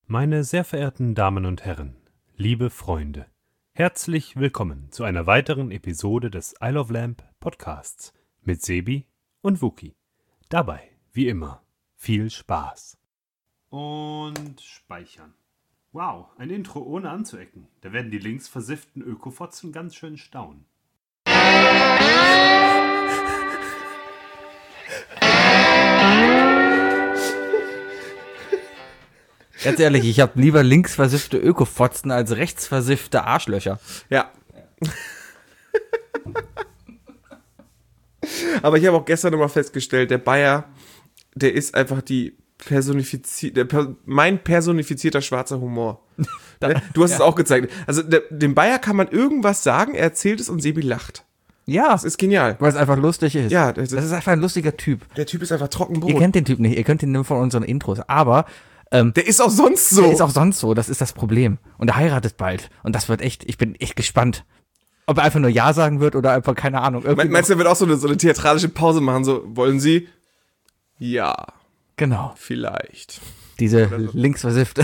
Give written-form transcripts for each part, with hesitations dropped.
Meine sehr verehrten Damen und Herren, liebe Freunde, herzlich willkommen zu einer weiteren Episode des Isle of Lamp Podcasts mit Sebi und Wookie. Dabei, wie immer, viel Spaß. Und speichern. Wow, ein Intro ohne anzuecken. Da werden die linksversifften Ökofotzen ganz schön staunen. Ganz ehrlich, ich habe lieber linksversiffte Ökofotzen als rechtsversiffte Arschlöcher. Ja. Aber ich habe auch gestern nochmal festgestellt, der Bayer, der ist einfach mein personifizierter schwarzer Humor. Du hast es auch gezeigt. Also dem Bayer kann man irgendwas sagen, er erzählt es und Sebi lacht. Ja. Das ist genial. Weil es einfach lustig ist. Ja, das ist einfach ein lustiger Typ. Der Typ ist einfach Trockenbrot. Ihr kennt den Typ nicht, ihr könnt ihn nur von unseren Intros. Aber der ist auch sonst so. Der ist auch sonst so, das ist das Problem. Und er heiratet bald. Und das wird echt, ich bin echt gespannt. Ob er einfach nur Ja sagen wird oder einfach, keine Ahnung. Meinst du, er wird auch so eine theatralische Pause machen? So, wollen Sie? Ja. Genau. Vielleicht. Diese linksversiffte.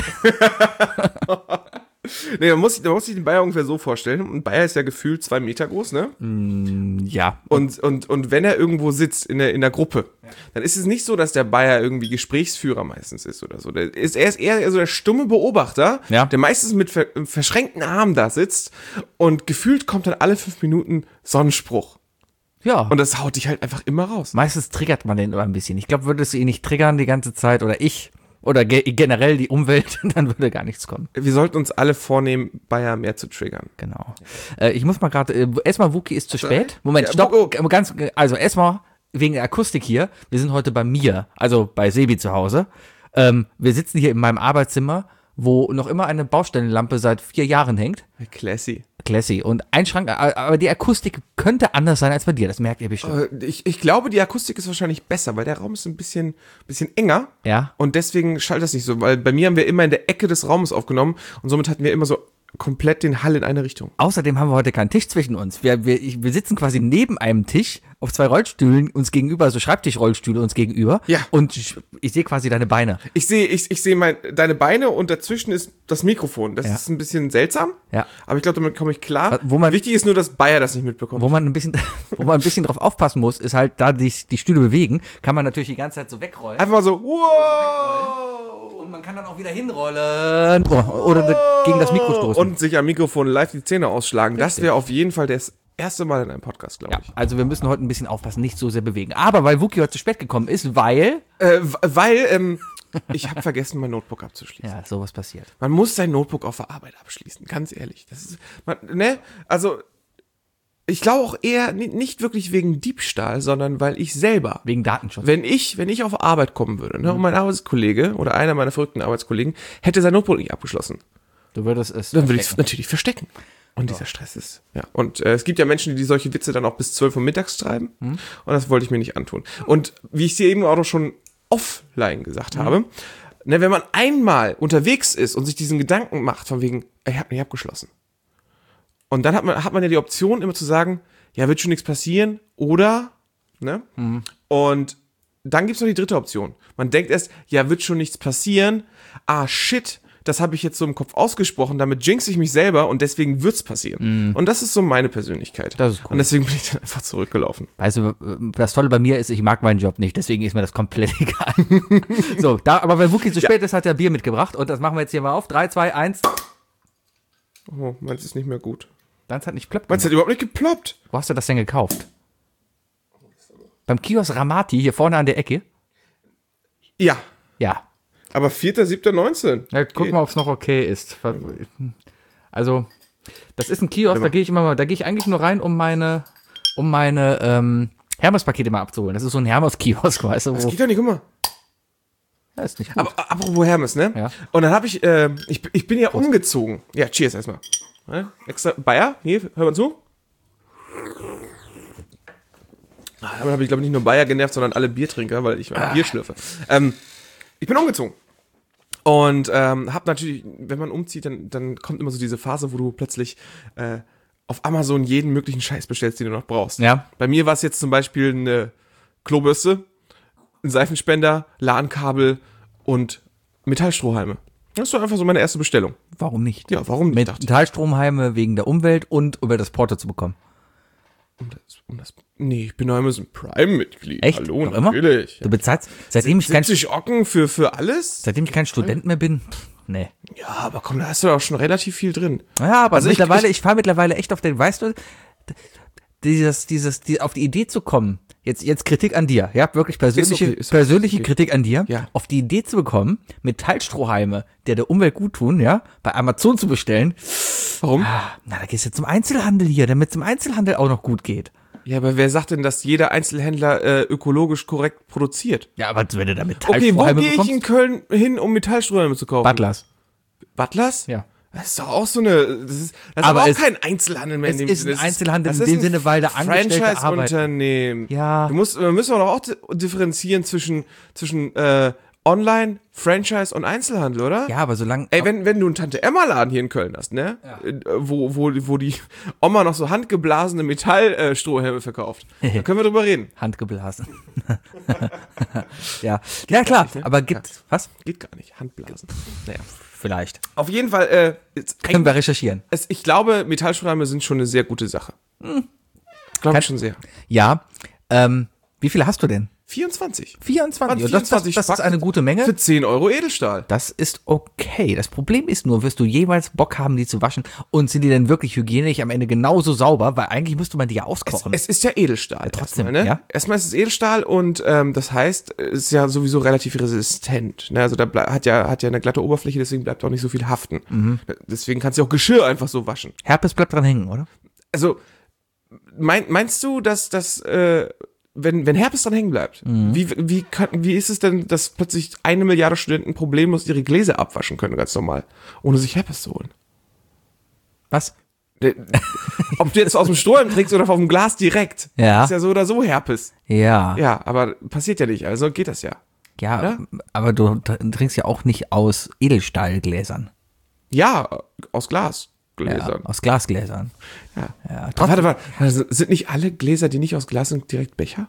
Nee, man muss sich den Bayer ungefähr so vorstellen. Ein Bayer ist ja gefühlt 2 Meter groß, ne? Ja. Und wenn er irgendwo sitzt in der Gruppe, dann ist es nicht so, dass der Bayer irgendwie Gesprächsführer meistens ist oder so. Er ist eher so der stumme Beobachter, der meistens mit verschränkten Armen da sitzt und gefühlt kommt dann alle 5 Minuten Sonnenspruch. Ja. Und das haut dich halt einfach immer raus. Meistens triggert man den aber ein bisschen. Ich glaube, würdest du ihn nicht triggern die ganze Zeit oder ich oder generell die Umwelt, dann würde gar nichts kommen. Wir sollten uns alle vornehmen, Bayer mehr zu triggern. Genau. Ich muss mal gerade, erstmal, Wookie ist zu spät. Moment, Ja, stopp. Also erstmal wegen der Akustik hier. Wir sind heute bei mir, also bei Sebi zu Hause. Wir sitzen hier in meinem Arbeitszimmer, wo noch immer eine Baustellenlampe seit 4 Jahren hängt. Classy. Und ein Schrank, aber die Akustik könnte anders sein als bei dir, das merkt ihr bestimmt. Ich glaube, die Akustik ist wahrscheinlich besser, weil der Raum ist ein bisschen enger. Ja. Und deswegen schallt das nicht so, weil bei mir haben wir immer in der Ecke des Raumes aufgenommen und somit hatten wir immer so komplett den Hall in eine Richtung. Außerdem haben wir heute keinen Tisch zwischen uns. Wir sitzen quasi neben einem Tisch auf 2 Rollstühlen uns gegenüber, also Schreibtischrollstühle uns gegenüber. Ja. Und ich sehe quasi deine Beine. Ich sehe deine Beine und dazwischen ist das Mikrofon. Das ist ein bisschen seltsam. Ja. Aber ich glaube, damit komme ich klar. Wo Wichtig ist nur, dass Bayer das nicht mitbekommt. Wo man ein bisschen drauf aufpassen muss, ist halt, da die Stühle bewegen, kann man natürlich die ganze Zeit so wegrollen. Einfach mal so, wow! Und man kann dann auch wieder hinrollen oder gegen das Mikro stoßen. Und sich am Mikrofon live die Zähne ausschlagen. Richtig. Das wäre auf jeden Fall das erste Mal in einem Podcast, glaube ich. Also wir müssen heute ein bisschen aufpassen, nicht so sehr bewegen. Aber weil Wookie heute zu spät gekommen ist, weil ich habe vergessen, mein Notebook abzuschließen. Ja, sowas passiert. Man muss sein Notebook auf der Arbeit abschließen, ganz ehrlich. Das ist, also ich glaube auch eher nicht wirklich wegen Diebstahl, sondern weil ich selber. Wegen Datenschutz. Wenn ich auf Arbeit kommen würde, und mein Arbeitskollege oder einer meiner verrückten Arbeitskollegen hätte sein Notebook nicht abgeschlossen. Du würdest es dann würde ich es natürlich verstecken. Und dieser Stress ist, ja. Und es gibt ja Menschen, die solche Witze dann auch bis 12 Uhr mittags treiben. Und das wollte ich mir nicht antun. Und wie ich dir eben auch schon offline gesagt habe, wenn man einmal unterwegs ist und sich diesen Gedanken macht, von wegen, ich habe nicht abgeschlossen. Und dann hat man ja die Option, immer zu sagen, ja, wird schon nichts passieren, oder, ne? Und dann gibt's noch die dritte Option. Man denkt erst, ja, wird schon nichts passieren, shit, das habe ich jetzt so im Kopf ausgesprochen, damit jinx ich mich selber und deswegen wird's passieren. Und das ist so meine Persönlichkeit. Das ist cool. Und deswegen bin ich dann einfach zurückgelaufen. Weißt du, das Tolle bei mir ist, ich mag meinen Job nicht, deswegen ist mir das komplett egal. So, aber weil Wookie zu spät ist, hat er Bier mitgebracht und das machen wir jetzt hier mal auf. 3, 2, 1. Oh, meins ist nicht mehr gut. Deins hat nicht plöppt. Meins hat überhaupt nicht geploppt. Wo hast du das denn gekauft? Beim Kiosk Ramati, hier vorne an der Ecke? Ja. Ja. Aber 4.7.19. Ja, guck mal, ob es noch okay ist. Also, das ist ein Kiosk, da gehe ich eigentlich nur rein, um meine Hermes-Pakete mal abzuholen. Das ist so ein Hermes-Kiosk, weißt du? Das geht doch nicht, guck mal. Ja, ist nicht gut. Aber apropos Hermes, ne? Ja. Und dann habe ich bin ja umgezogen. Ja, cheers erstmal. Ne? Extra Bayer, hier, hör mal zu. Damit habe ich, glaube ich, nicht nur Bayer genervt, sondern alle Biertrinker, weil ich Bier schlürfe. Ich bin umgezogen. Und hab natürlich, wenn man umzieht, dann kommt immer so diese Phase, wo du plötzlich auf Amazon jeden möglichen Scheiß bestellst, den du noch brauchst. Ja. Bei mir war es jetzt zum Beispiel eine Klobürste, ein Seifenspender, LAN-Kabel und Metallstrohhalme. Das war einfach so meine erste Bestellung. Warum nicht? Ja, warum nicht? Mit Metallstromheime wegen der Umwelt und um das Porto zu bekommen. Nee, ich bin Amazon Prime-Mitglied. Echt? Hallo, Noch immer? natürlich. Du bezahlst, seitdem ich kein 70 Ocken für alles? Seitdem ich kein Student mehr bin, nee. Ja, aber komm, da hast du doch schon relativ viel drin. Ja, aber Also ich fahre mittlerweile echt auf den, weißt du, auf die Idee zu kommen, jetzt Kritik an dir, ja, wirklich persönliche Ist okay. Kritik an dir, Ja. auf die Idee zu bekommen, Metallstrohhalme, der Umwelt gut tun, ja, bei Amazon zu bestellen. Warum? Na, da gehst du zum Einzelhandel hier, damit es im Einzelhandel auch noch gut geht. Ja, aber wer sagt denn, dass jeder Einzelhändler ökologisch korrekt produziert? Ja, aber wenn du da Okay, wo Metallstrohhalme gehe ich in bekommst, Köln hin, um Metallstrohhalme zu kaufen? Butlers. Butlers? Ja. Das ist doch auch so eine. Das ist Aber auch es- kein Einzelhandel mehr es in dem ist Sinne. ein Einzelhandel Das in ist dem ein Sinne, weil da Angestellte arbeiten. Franchise-Unternehmen. Ja. Wir müssen doch auch differenzieren zwischen Online, Franchise und Einzelhandel, oder? Ja, aber solange. Ey, wenn du einen Tante-Emma-Laden hier in Köln hast, ne? Wo die Oma noch so handgeblasene Metallstrohhelme verkauft, da können wir drüber reden. Handgeblasen. Ja. Ja, klar, nicht, ne? aber was? Geht gar nicht, Handblasen. Naja. Vielleicht. Auf jeden Fall, Können wir recherchieren. ich glaube, Metallstrohhalme sind schon eine sehr gute Sache. Glaube ich schon sehr. Ja. Wie viele hast du denn? 24. 24. Das 24 ist eine gute Menge. Für 10 Euro Edelstahl. Das ist okay. Das Problem ist nur, wirst du jeweils Bock haben, die zu waschen und sind die denn wirklich hygienisch am Ende genauso sauber? Weil eigentlich müsste man die ja auskochen. Es ist ja Edelstahl. trotzdem, erstmal, ne? ja. Erstmal ist es Edelstahl und das heißt, es ist ja sowieso relativ resistent. Ne? Also da hat ja eine glatte Oberfläche, deswegen bleibt auch nicht so viel haften. Deswegen kannst du auch Geschirr einfach so waschen. Herpes bleibt dran hängen, oder? Also meinst du, dass wenn Herpes dran hängen bleibt, wie ist es denn, dass plötzlich 1 Milliarde Studenten problemlos ihre Gläser abwaschen können, ganz normal, ohne sich Herpes zu holen? Was? Ob du jetzt aus dem Strohhalm trinkst oder vom Glas direkt, Ja. ist ja so oder so Herpes. Ja. Ja, aber passiert ja nicht, also geht das ja. Ja, Oder? aber du trinkst ja auch nicht aus Edelstahlgläsern. Ja, aus Ja, Glasgläsern. aus Glasgläsern. Ja. Ja, Warte, also sind nicht alle Gläser, die nicht aus Glas sind, direkt Becher?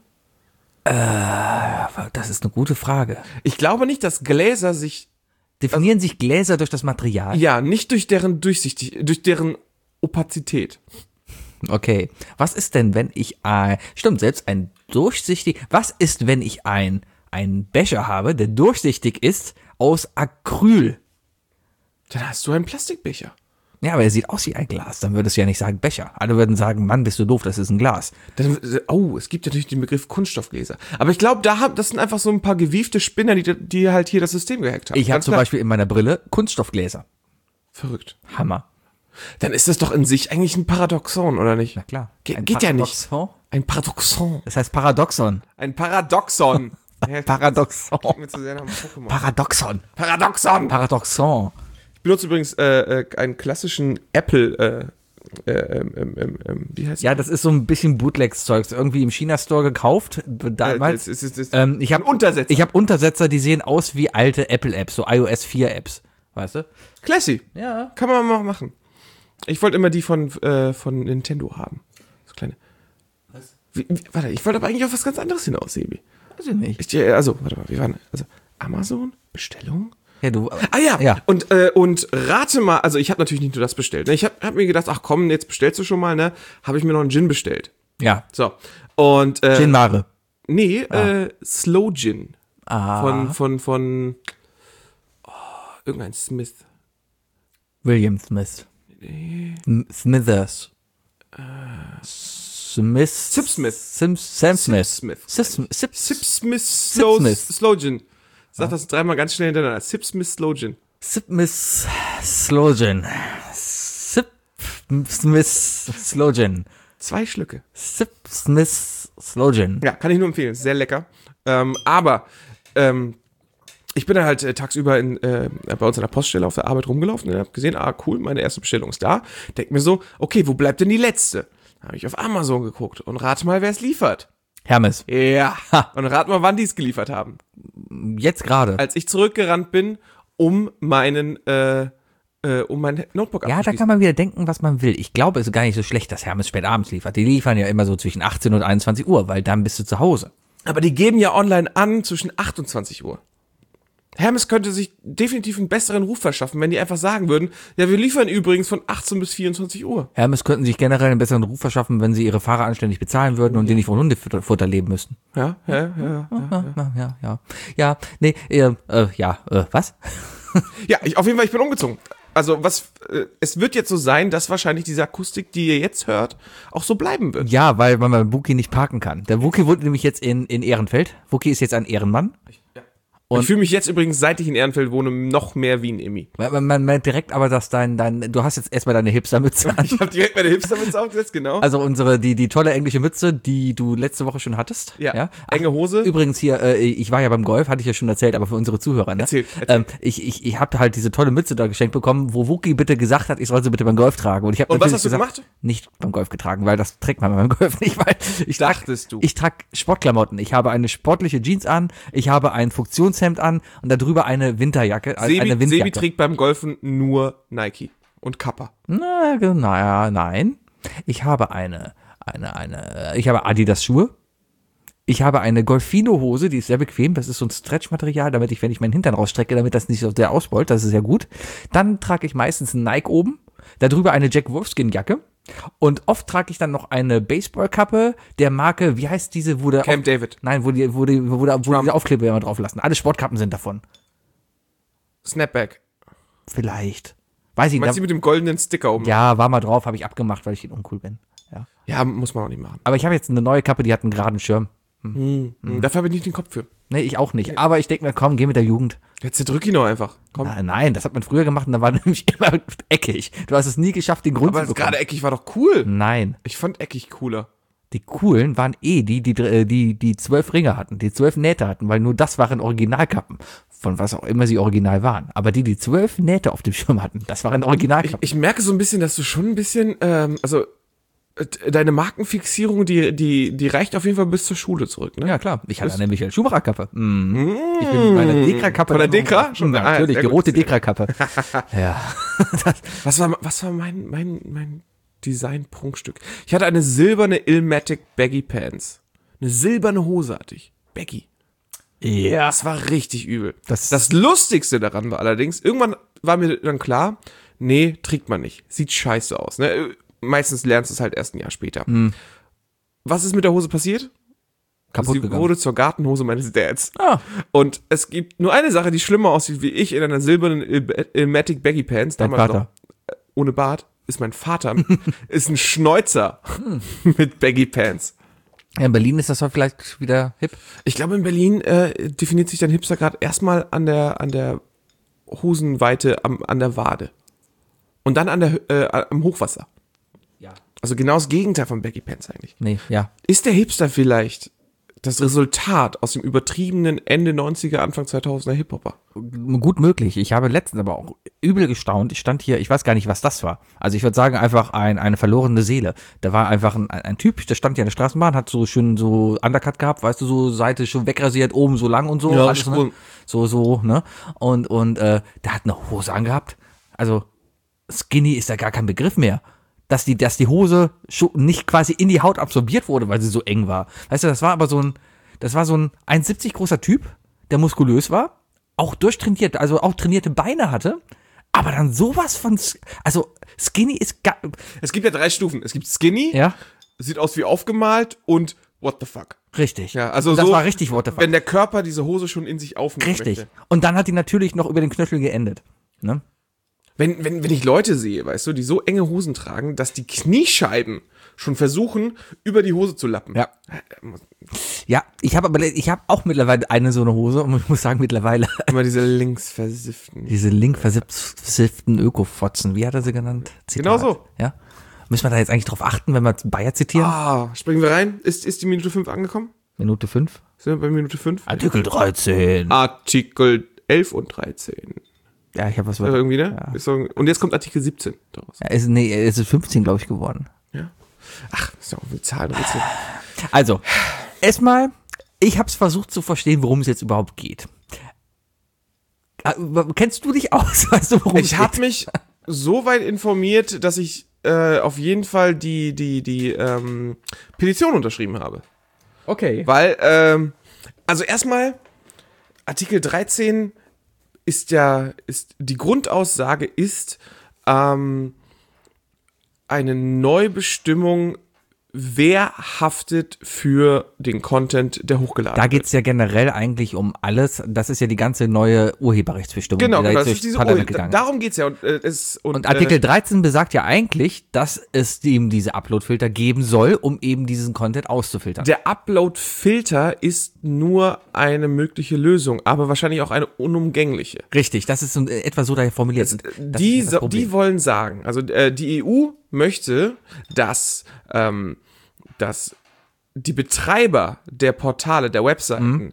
das ist eine gute Frage. Ich glaube nicht, dass Gläser sich, Definieren sich Gläser durch das Material? ja, nicht durch deren durch deren Opazität. Okay. Was ist denn, wenn ich selbst ein durchsichtig, was ist, wenn ich einen Becher habe, der durchsichtig ist aus Acryl? Dann hast du einen Plastikbecher. Ja, aber er sieht aus wie ein Glas. Dann würdest du ja nicht sagen Becher. Alle würden sagen, Mann, bist du doof, das ist ein Glas. Es gibt natürlich den Begriff Kunststoffgläser. Aber ich glaube, das sind einfach so ein paar gewiefte Spinner, die halt hier das System gehackt haben. Ich habe Ganz zum klar. Beispiel in meiner Brille Kunststoffgläser. Verrückt. Hammer. Dann ist das doch in sich eigentlich ein Paradoxon, oder nicht? Na klar. Geht ja nicht. Paradoxon? Ein Paradoxon. Das heißt Paradoxon. Ein Paradoxon. Paradoxon. Geht mir zu sehr nach dem Pokémon. Paradoxon. Paradoxon. Paradoxon. Ich benutze übrigens einen klassischen Apple, wie heißt Ja, das ist so ein bisschen Bootlegs-Zeugs. Irgendwie im China-Store gekauft. Damals. das ist Ich habe ein Untersetzer. Ich habe Untersetzer, die sehen aus wie alte Apple-Apps, so iOS 4-Apps. Weißt du? Classy. Ja. Kann man mal machen. Ich wollte immer die von Nintendo haben. So kleine. Was? Warte, ich wollte aber eigentlich auf was ganz anderes hinaus, Sebi. Weiß ich nicht. Warte mal, wie war denn? Also, Amazon? Bestellung? Ja, du. Ah ja, Ja. Und rate mal, also ich habe natürlich nicht nur das bestellt. Ne? Ich hab mir gedacht, ach komm, jetzt bestellst du schon mal, ne? Habe ich mir noch einen Gin bestellt. Ja. So. Und Gin Mare. nee, Slow Gin. Ah. Von irgendein Smith. William Smith. Smithers. Smith. Sip Smith. Sam Smith. Smith. Sip Sip Smith Smith. Slow Gin. Sag das dreimal ganz schnell hintereinander. Sip Smith Slow Gin. Smith Slogan. Sip Smith Slogan. 2 Schlücke. Sip Smith Slogan. Ja, kann ich nur empfehlen. Sehr lecker. Aber ich bin dann halt tagsüber bei uns an der Poststelle auf der Arbeit rumgelaufen und habe gesehen, cool, meine erste Bestellung ist da. Denk mir so, okay, wo bleibt denn die letzte? Da habe ich auf Amazon geguckt und rate mal, wer es liefert. Hermes. Ja. Und rate mal, wann die es geliefert haben. Jetzt gerade. Als ich zurückgerannt bin, um mein Notebook Ja, da abzuschließen. kann man wieder denken, was man will. Ich glaube, es ist gar nicht so schlecht, dass Hermes spät abends liefert. Die liefern ja immer so zwischen 18 und 21 Uhr, weil dann bist du zu Hause. Aber die geben ja online an zwischen 28 Uhr. Hermes könnte sich definitiv einen besseren Ruf verschaffen, wenn die einfach sagen würden, ja, wir liefern übrigens von 18 bis 24 Uhr. Hermes könnten sich generell einen besseren Ruf verschaffen, wenn sie ihre Fahrer anständig bezahlen würden und die nicht von Hundefutter leben müssten. Ja. Was? Ja, auf jeden Fall, ich bin umgezogen. Also es wird jetzt so sein, dass wahrscheinlich diese Akustik, die ihr jetzt hört, auch so bleiben wird. Ja, weil man beim Wookie nicht parken kann. Der Wookie wohnt nämlich jetzt in Ehrenfeld. Wookie ist jetzt ein Ehrenmann. Und ich fühle mich jetzt übrigens, seit ich in Ehrenfeld wohne, noch mehr wie ein Emmy. Man merkt direkt aber, dass du hast jetzt erstmal deine Hipstermütze an. Ich habe direkt meine Hipstermütze aufgesetzt, genau. Also die tolle englische Mütze, die du letzte Woche schon hattest. Ja. Enge Hose. Übrigens hier, ich war ja beim Golf, hatte ich ja schon erzählt, aber für unsere Zuhörer, ne? Erzähl. Ich habe halt diese tolle Mütze da geschenkt bekommen, wo Wookie bitte gesagt hat, ich soll sie bitte beim Golf tragen. Und was hast du gemacht? Nicht beim Golf getragen, weil das trägt man beim Golf nicht, weil ich trage Sportklamotten. Ich habe eine sportliche Jeans an, ich habe ein Funktionshemd an und darüber eine Winterjacke. Sebi trägt beim Golfen nur Nike und Kappa. Nein. Ich habe ich habe Adidas Schuhe. Ich habe eine Golfino-Hose, die ist sehr bequem. Das ist so ein Stretch-Material, damit ich, wenn ich meinen Hintern rausstrecke, damit das nicht so sehr ausbeult. Das ist sehr gut. Dann trage ich meistens einen Nike oben. Darüber eine Jack Wolfskin-Jacke. Und oft trage ich dann noch eine Baseballkappe der Marke, wie heißt diese, wo der Camp David. Nein, wo die Aufkleber immer drauf lassen. Alle Sportkappen sind davon. Snapback. Vielleicht. Weiß ich Meinst du mit dem goldenen Sticker oben? Ja, war mal drauf, habe ich abgemacht, weil ich uncool bin. Ja, muss man auch nicht machen. Aber ich habe jetzt eine neue Kappe, die hat einen geraden Schirm. Dafür habe ich nicht den Kopf für. Nee, ich auch nicht. Aber ich denke mir, komm, geh mit der Jugend. Jetzt zerdrück ihn doch einfach. Komm. Nein, das hat man früher gemacht und da war nämlich immer eckig. Du hast es nie geschafft, den Grund Aber zu bekommen. gerade eckig war doch cool. Nein. Ich fand eckig cooler. Die coolen waren die 12 Ringe hatten, die 12 Nähte hatten, weil nur das waren Originalkappen. Von was auch immer sie original waren. Aber die 12 Nähte auf dem Schirm hatten, das waren Originalkappen. Ich merke so ein bisschen, dass du schon ein bisschen, deine Markenfixierung, die reicht auf jeden Fall bis zur Schule zurück, ne? Ja, klar. Ich hatte eine Michael Schumacher-Kappe. Ich bin mit meiner Dekra-Kappe. Von der Dekra? Schon natürlich, die rote Dekra-Kappe. Ja. Was war mein Design-Prunkstück? Ich hatte eine silberne Illmatic Baggy Pants. Eine silberne Hose hatte ich. Baggy. Ja. Das war richtig übel. Das Lustigste daran war allerdings, irgendwann war mir dann klar, nee, trägt man nicht. Sieht scheiße aus, ne? Meistens lernst du es halt erst ein Jahr später. Was ist mit der Hose passiert? Kaputt Sie gegangen. wurde zur Gartenhose meines Dads. Ah. Und es gibt nur eine Sache, die schlimmer aussieht wie ich in einer silbernen Illmatic Baggy Pants. Dein Damals Vater. noch, ohne Bart. Ist mein Vater. Ist ein Schnäuzer mit Baggy Pants. Ja, in Berlin ist das doch vielleicht wieder hip. Ich glaube, in Berlin definiert sich dein Hipster gerade erstmal an der Hosenweite an der Wade. Und dann am Hochwasser. Ja. Also genau das Gegenteil von Baggy Pants eigentlich. Nee, ja. Ist der Hipster vielleicht das Resultat aus dem übertriebenen Ende 90er, Anfang 2000er Hip-Hopper? Gut möglich. Ich habe letztens aber auch übel gestaunt. Ich stand hier, ich weiß gar nicht, was das war. Also ich würde sagen, einfach eine verlorene Seele. Da war einfach ein Typ, der stand hier an der Straßenbahn, hat so schön so Undercut gehabt, weißt du, so Seite schon wegrasiert, oben so lang und so. Ja, alles, ne? So, ne? Und der hat eine Hose angehabt. Also Skinny ist ja gar kein Begriff mehr. Dass die Hose nicht quasi in die Haut absorbiert wurde, weil sie so eng war. Weißt du, das war so ein 1,70 großer Typ, der muskulös war, auch durchtrainiert, also auch trainierte Beine hatte, aber dann sowas von, also Skinny ist gar... Es gibt ja 3 Stufen. Es gibt Skinny, Ja, sieht aus wie aufgemalt und what the fuck. richtig. Ja, also das so, war richtig what the fuck. wenn der Körper diese Hose schon in sich aufnehmen Richtig. möchte. Und dann hat die natürlich noch über den Knöchel geendet. Ne? Wenn ich Leute sehe, weißt du, die so enge Hosen tragen, dass die Kniescheiben schon versuchen, über die Hose zu lappen. Ja. Ja, ich habe auch mittlerweile eine so eine Hose und ich muss sagen, mittlerweile Immer diese linksversifften. diese linkversifften Ökofotzen, wie hat er sie genannt? Genau so. Ja. Müssen wir da jetzt eigentlich drauf achten, wenn wir Bayer zitieren? Springen wir rein. Ist die Minute 5 angekommen? Minute 5. Sind wir bei Minute 5? Artikel 13. Artikel 11 und 13. Ja, ich habe was. Irgendwie, ne? Ja. Ist so, und jetzt kommt Artikel 17 daraus. Ja, es ist 15, glaube ich, geworden. Ja. Ach, ist ja auch eine Zahlenrätsel. Also, erstmal, ich habe es versucht zu verstehen, worum es jetzt überhaupt geht. Kennst du dich aus? Weißt du, worum es Ich habe geht? mich so weit informiert, dass ich auf jeden Fall die Petition unterschrieben habe. Okay. Weil, also erstmal, Artikel 13 ist die Grundaussage ist eine Neubestimmung, wer haftet für den Content, der hochgeladen Da wird. geht es ja generell eigentlich um alles. Das ist ja die ganze neue Urheberrechtsbestimmung, Genau, die da das jetzt ist durchs diese Parlament gegangen ist. darum geht's ja. Und Artikel 13 besagt ja eigentlich, dass es eben diese Upload-Filter geben soll, um eben diesen Content auszufiltern. Der Upload-Filter ist nur eine mögliche Lösung, aber wahrscheinlich auch eine unumgängliche. Richtig, das ist so, etwa so daher formuliert. Das Die, ist das Problem. die wollen sagen, also die EU möchte, dass die Betreiber der Portale, der Webseiten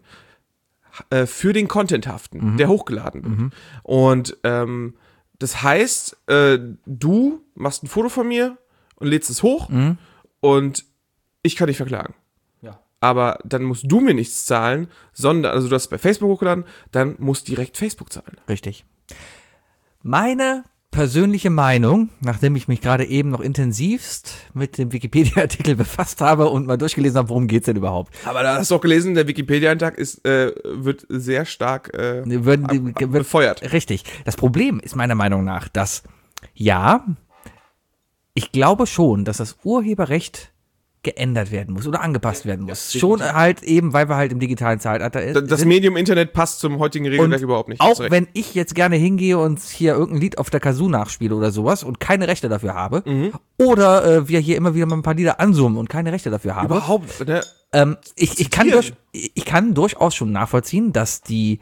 für den Content haften, der hochgeladen wird. Und das heißt, du machst ein Foto von mir und lädst es hoch und ich kann dich verklagen. Ja. Aber dann musst du mir nichts zahlen, sondern, also du hast es bei Facebook hochgeladen, dann muss direkt Facebook zahlen. Richtig. Meine persönliche Meinung, nachdem ich mich gerade eben noch intensivst mit dem Wikipedia-Artikel befasst habe und mal durchgelesen habe, worum geht's denn überhaupt? Aber da hast du auch gelesen, der Wikipedia-Eintrag wird sehr stark Wird befeuert. Richtig. Das Problem ist meiner Meinung nach, dass, ja, ich glaube schon, dass das Urheberrecht geändert werden muss oder angepasst werden muss. Schon halt eben, weil wir halt im digitalen Zeitalter sind. Das Medium Internet passt zum heutigen Regelwerk Und überhaupt nicht. Auch Hast recht. wenn ich jetzt gerne hingehe und hier irgendein Lied auf der Kazoo nachspiele oder sowas und keine Rechte dafür habe, oder wir hier immer wieder mal ein paar Lieder ansummen und keine Rechte dafür habe. Überhaupt, ne? Ich kann durchaus schon nachvollziehen, dass die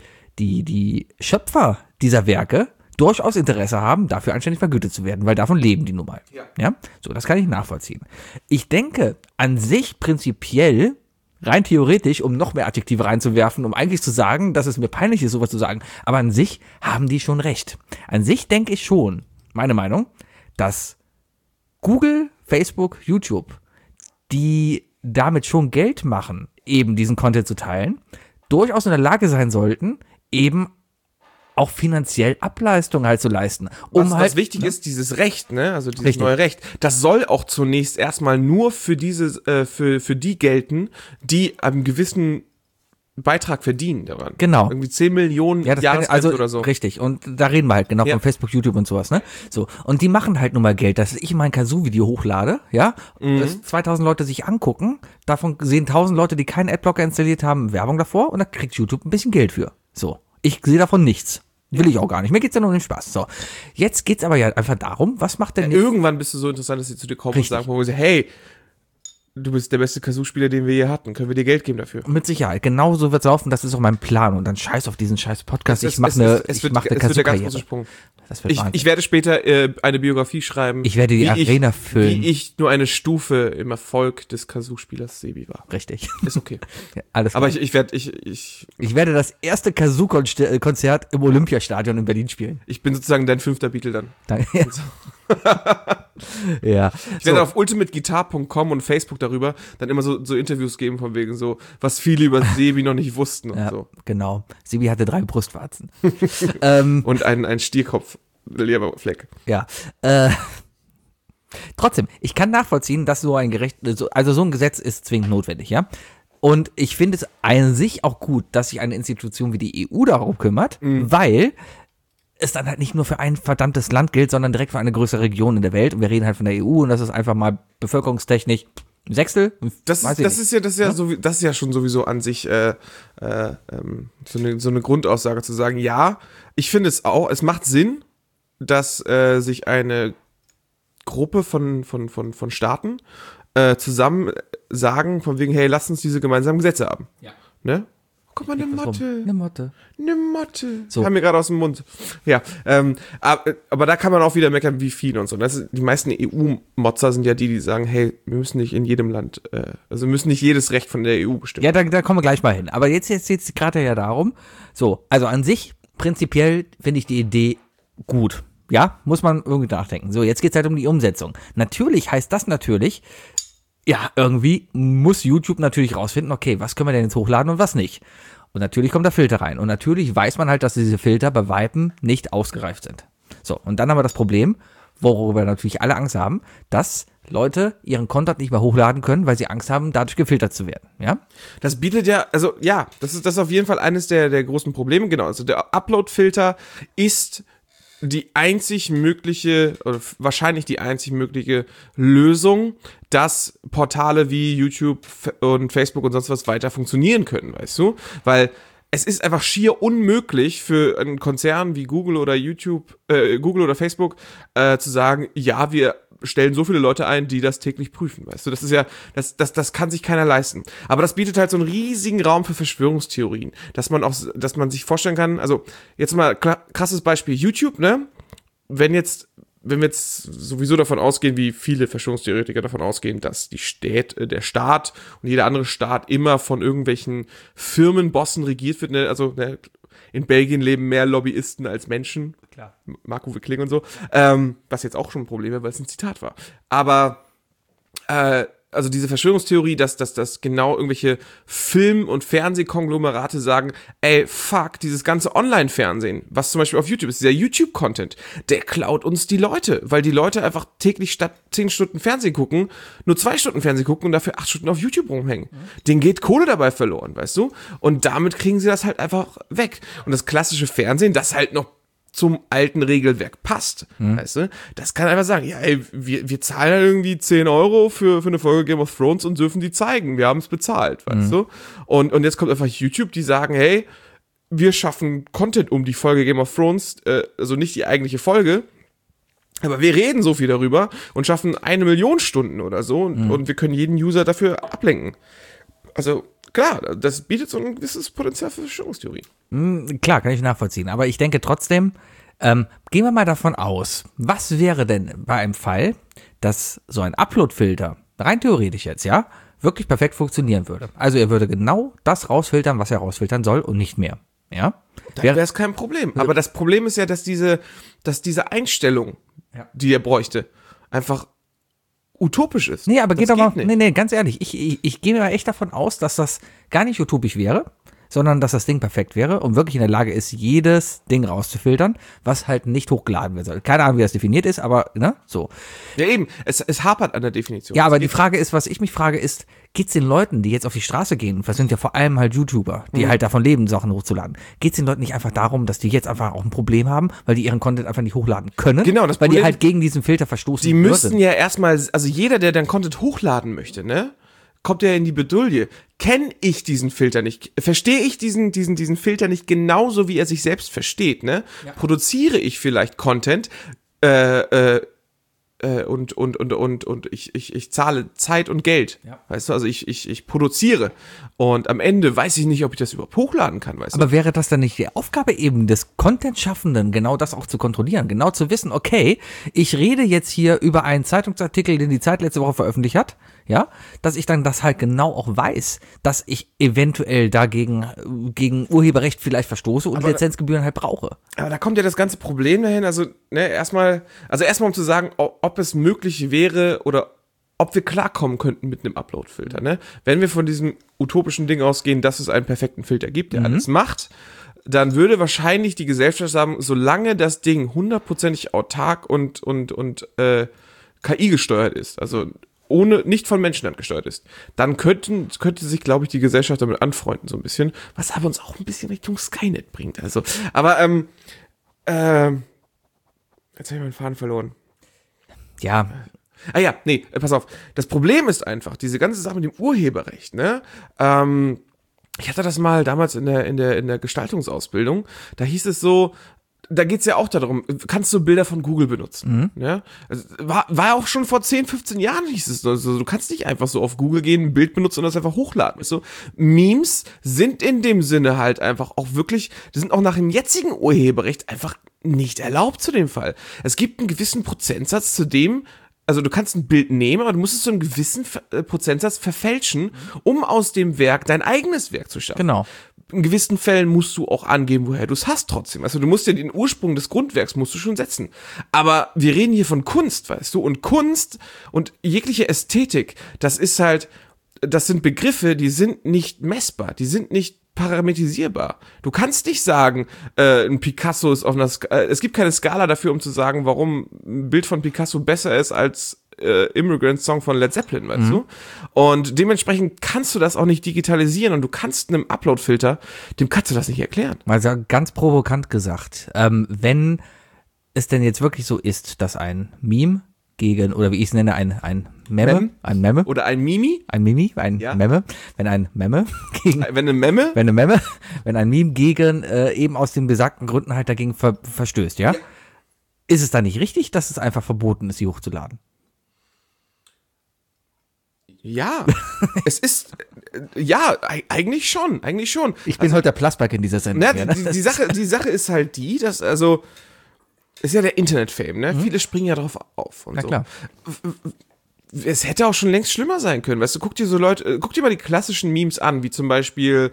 Schöpfer dieser Werke durchaus Interesse haben, dafür anständig vergütet zu werden, weil davon leben die nun mal. Ja? So, das kann ich nachvollziehen. Ich denke, an sich prinzipiell, rein theoretisch, um noch mehr Adjektive reinzuwerfen, um eigentlich zu sagen, dass es mir peinlich ist, sowas zu sagen, aber an sich haben die schon recht. An sich denke ich schon, meine Meinung, dass Google, Facebook, YouTube, die damit schon Geld machen, eben diesen Content zu teilen, durchaus in der Lage sein sollten, eben auch finanziell Ableistungen halt zu leisten. Was wichtig ist, dieses Recht, ne, also dieses neue Recht, das soll auch zunächst erstmal nur für für die gelten, die einen gewissen Beitrag verdienen daran. Genau. Irgendwie 10 Millionen Jahresgrenze oder so. Richtig. Und da reden wir halt genau von Facebook, YouTube und sowas, ne? So. Und die machen halt nun mal Geld, dass ich mein Kazoo-Video hochlade, ja? Dass 2000 Leute sich angucken, davon sehen 1000 Leute, die keinen Adblocker installiert haben, Werbung davor und da kriegt YouTube ein bisschen Geld für. So. Ich sehe davon nichts. Will ich auch gar nicht. Mir geht's ja nur um den Spaß. So. Jetzt geht's aber ja einfach darum, was macht denn Irgendwann bist du so interessant, dass sie zu dir kommen und sagen, wo sie, hey, du bist der beste Kazoo-Spieler, den wir je hatten. Können wir dir Geld geben dafür? Mit Sicherheit. Genau so wird's laufen. Das ist auch mein Plan. Und dann scheiß auf diesen scheiß Podcast. Ich mache eine Kazoo-Karriere. Das wird Ich werde später eine Biografie schreiben. Ich werde die Arena füllen. Wie ich nur eine Stufe im Erfolg des Kazoo-Spielers Sebi war. Richtig. Ist okay. Ja, alles Aber klar. ich werde das erste Kazoo-Konzert im Olympiastadion in Berlin spielen. Ich bin sozusagen dein 5. Beatle dann. Ja. Ja. Ich werde auf ultimateguitar.com und Facebook darüber dann immer so Interviews geben von wegen so, was viele über Sebi noch nicht wussten und Ja, so. genau. Sebi hatte 3 Brustwarzen. Und ein Stierkopf. Leberfleck. Ja. Trotzdem, ich kann nachvollziehen, dass so ein Gesetz ist zwingend notwendig, ja. Und ich finde es an sich auch gut, dass sich eine Institution wie die EU darum kümmert, weil es dann halt nicht nur für ein verdammtes Land gilt, sondern direkt für eine größere Region in der Welt. Und wir reden halt von der EU und das ist einfach mal bevölkerungstechnisch ein Sechstel. Das ist ja schon sowieso an sich so eine Grundaussage zu sagen, ja, ich finde es auch, es macht Sinn, dass sich eine Gruppe von Staaten zusammen sagen, von wegen, hey, lasst uns diese gemeinsamen Gesetze haben. Ja. Ne? Guck mal, eine Motte. So. Kam mir gerade aus dem Mund. Ja, aber da kann man auch wieder meckern, wie viel und so. Die meisten EU-Motzer sind ja die sagen, hey, wir müssen nicht in jedem Land, also wir müssen nicht jedes Recht von der EU bestimmen. Ja, da kommen wir gleich mal hin. Aber jetzt gerade ja darum, so, also an sich, prinzipiell finde ich die Idee gut. Ja, muss man irgendwie nachdenken. So, jetzt geht's halt um die Umsetzung. Natürlich heißt das ja, irgendwie muss YouTube natürlich rausfinden, okay, was können wir denn jetzt hochladen und was nicht. Und natürlich kommt da Filter rein. Und natürlich weiß man halt, dass diese Filter bei Weitem nicht ausgereift sind. So, und dann haben wir das Problem, worüber wir natürlich alle Angst haben, dass Leute ihren Content nicht mehr hochladen können, weil sie Angst haben, dadurch gefiltert zu werden, ja? Das bietet ja, also ja, das ist auf jeden Fall eines der großen Probleme, genau. Also der Upload-Filter ist die einzig mögliche, oder wahrscheinlich die einzig mögliche Lösung, dass Portale wie YouTube und Facebook und sonst was weiter funktionieren können, weißt du? Weil es ist einfach schier unmöglich für einen Konzern wie Google oder Google oder Facebook zu sagen, ja, wir stellen so viele Leute ein, die das täglich prüfen, weißt du, das ist ja, das kann sich keiner leisten. Aber das bietet halt so einen riesigen Raum für Verschwörungstheorien, dass man sich vorstellen kann, also jetzt mal krasses Beispiel YouTube, ne? Wenn wir jetzt sowieso davon ausgehen, wie viele Verschwörungstheoretiker davon ausgehen, dass der Staat und jeder andere Staat immer von irgendwelchen Firmenbossen regiert wird, ne? Also, ne? In Belgien leben mehr Lobbyisten als Menschen. Klar. Marc-Uwe Kling und so. Was jetzt auch schon ein Problem wäre, weil es ein Zitat war. Aber, also diese Verschwörungstheorie, dass genau irgendwelche Film- und Fernsehkonglomerate sagen, ey, fuck, dieses ganze Online-Fernsehen, was zum Beispiel auf YouTube ist, dieser YouTube-Content, der klaut uns die Leute, weil die Leute einfach täglich statt 10 Stunden Fernsehen gucken, nur 2 Stunden Fernsehen gucken und dafür 8 Stunden auf YouTube rumhängen. Denen geht Kohle dabei verloren, weißt du? Und damit kriegen sie das halt einfach weg. Und das klassische Fernsehen, das halt noch zum alten Regelwerk passt, weißt du? Das kann einfach sagen, ja, ey, wir zahlen halt irgendwie 10 Euro für eine Folge Game of Thrones und dürfen die zeigen. Wir haben es bezahlt, weißt du? Und jetzt kommt einfach YouTube, die sagen, hey, wir schaffen Content um die Folge Game of Thrones, also nicht die eigentliche Folge, aber wir reden so viel darüber und schaffen 1 Million Stunden oder so und wir können jeden User dafür ablenken. Also, klar, das bietet so ein gewisses Potenzial für Verschwörungstheorien. Klar, kann ich nachvollziehen. Aber ich denke trotzdem, gehen wir mal davon aus, was wäre denn bei einem Fall, dass so ein Upload-Filter, rein theoretisch jetzt, ja, wirklich perfekt funktionieren würde. Also er würde genau das rausfiltern, was er rausfiltern soll und nicht mehr. Ja? Dann wäre es kein Problem. Aber das Problem ist ja, dass diese Einstellung, die er bräuchte, einfach utopisch ist. Nee, aber das geht doch mal, nicht. nee, ganz ehrlich, ich gehe mal echt davon aus, dass das gar nicht utopisch wäre, sondern dass das Ding perfekt wäre und wirklich in der Lage ist, jedes Ding rauszufiltern, was halt nicht hochgeladen werden soll. Keine Ahnung, wie das definiert ist, aber, ne, so. Ja eben, es hapert an der Definition. Ja, aber die Frage ist, was ich mich frage, ist, geht's den Leuten, die jetzt auf die Straße gehen, und das sind ja vor allem halt YouTuber, die halt davon leben, Sachen hochzuladen, geht's den Leuten nicht einfach darum, dass die jetzt einfach auch ein Problem haben, weil die ihren Content einfach nicht hochladen können? Genau, das weil Problem, die halt gegen diesen Filter verstoßen die müssen ja erstmal, also jeder, der dann Content hochladen möchte, ne, kommt ja in die Bedouille. Kenne ich diesen Filter nicht? Verstehe ich diesen Filter nicht genauso, wie er sich selbst versteht, ne? Ja. Produziere ich vielleicht Content, und ich zahle Zeit und Geld, weißt du, also ich produziere und am Ende weiß ich nicht, ob ich das überhaupt hochladen kann, weißt du. Aber wäre das dann nicht die Aufgabe eben des Content-Schaffenden, genau das auch zu kontrollieren, genau zu wissen, okay, ich rede jetzt hier über einen Zeitungsartikel, den die Zeit letzte Woche veröffentlicht hat, ja, dass ich dann das halt genau auch weiß, dass ich eventuell dagegen gegen Urheberrecht vielleicht verstoße und Lizenzgebühren halt brauche. Aber da kommt ja das ganze Problem dahin, also ne, erstmal um zu sagen, ob es möglich wäre oder ob wir klarkommen könnten mit einem Upload-Filter, ne? Wenn wir von diesem utopischen Ding ausgehen, dass es einen perfekten Filter gibt, der alles macht, dann würde wahrscheinlich die Gesellschaft sagen, solange das Ding 100%ig autark und KI gesteuert ist, also nicht von Menschenhand gesteuert ist, dann könnte sich, glaube ich, die Gesellschaft damit anfreunden, so ein bisschen, was aber uns auch ein bisschen Richtung Skynet bringt. Also, aber, jetzt habe ich meinen Faden verloren. Ja. Pass auf. Das Problem ist einfach, diese ganze Sache mit dem Urheberrecht, ne? Ich hatte das mal damals in der Gestaltungsausbildung, da hieß es so, da geht's ja auch darum, kannst du Bilder von Google benutzen? Ja? Also war auch schon vor 10, 15 Jahren hieß es so, du kannst nicht einfach so auf Google gehen, ein Bild benutzen und das einfach hochladen. So, Memes sind in dem Sinne halt einfach auch wirklich, die sind auch nach dem jetzigen Urheberrecht einfach nicht erlaubt zu dem Fall. Es gibt einen gewissen Prozentsatz zu dem, also du kannst ein Bild nehmen, aber du musst es zu einem gewissen Prozentsatz verfälschen, um aus dem Werk dein eigenes Werk zu schaffen. Genau. In gewissen Fällen musst du auch angeben, woher du es hast trotzdem. Also du musst ja den Ursprung des Grundwerks musst du schon setzen. Aber wir reden hier von Kunst, weißt du? Und Kunst und jegliche Ästhetik, das sind Begriffe, die sind nicht messbar, die sind nicht parametrisierbar. Du kannst nicht sagen, ein Picasso ist auf einer Skala, es gibt keine Skala dafür, um zu sagen, warum ein Bild von Picasso besser ist als Immigrant-Song von Led Zeppelin, weißt du? Und dementsprechend kannst du das auch nicht digitalisieren und du kannst einem Upload-Filter, dem kannst du das nicht erklären. Mal ganz provokant gesagt, wenn es denn jetzt wirklich so ist, dass ein Meme gegen, oder wie ich es nenne, ein Meme, ein Meme, Oder ein Mimi, ein Mimi, ein Ja. Meme, wenn ein Meme gegen, wenn eine Memme, wenn ein Meme gegen eben aus den besagten Gründen halt dagegen verstößt, ja? Ist es dann nicht richtig, dass es einfach verboten ist, sie hochzuladen? ja, es ist, ja, eigentlich schon. Ich bin heute der Plasberg in dieser Sendung. Na, ja, ne? die Sache ist halt die, dass, also, ist ja der Internet-Fame, ne? Viele springen ja drauf auf und Na so. klar. Es hätte auch schon längst schlimmer sein können, weißt du, guck dir mal die klassischen Memes an, wie zum Beispiel,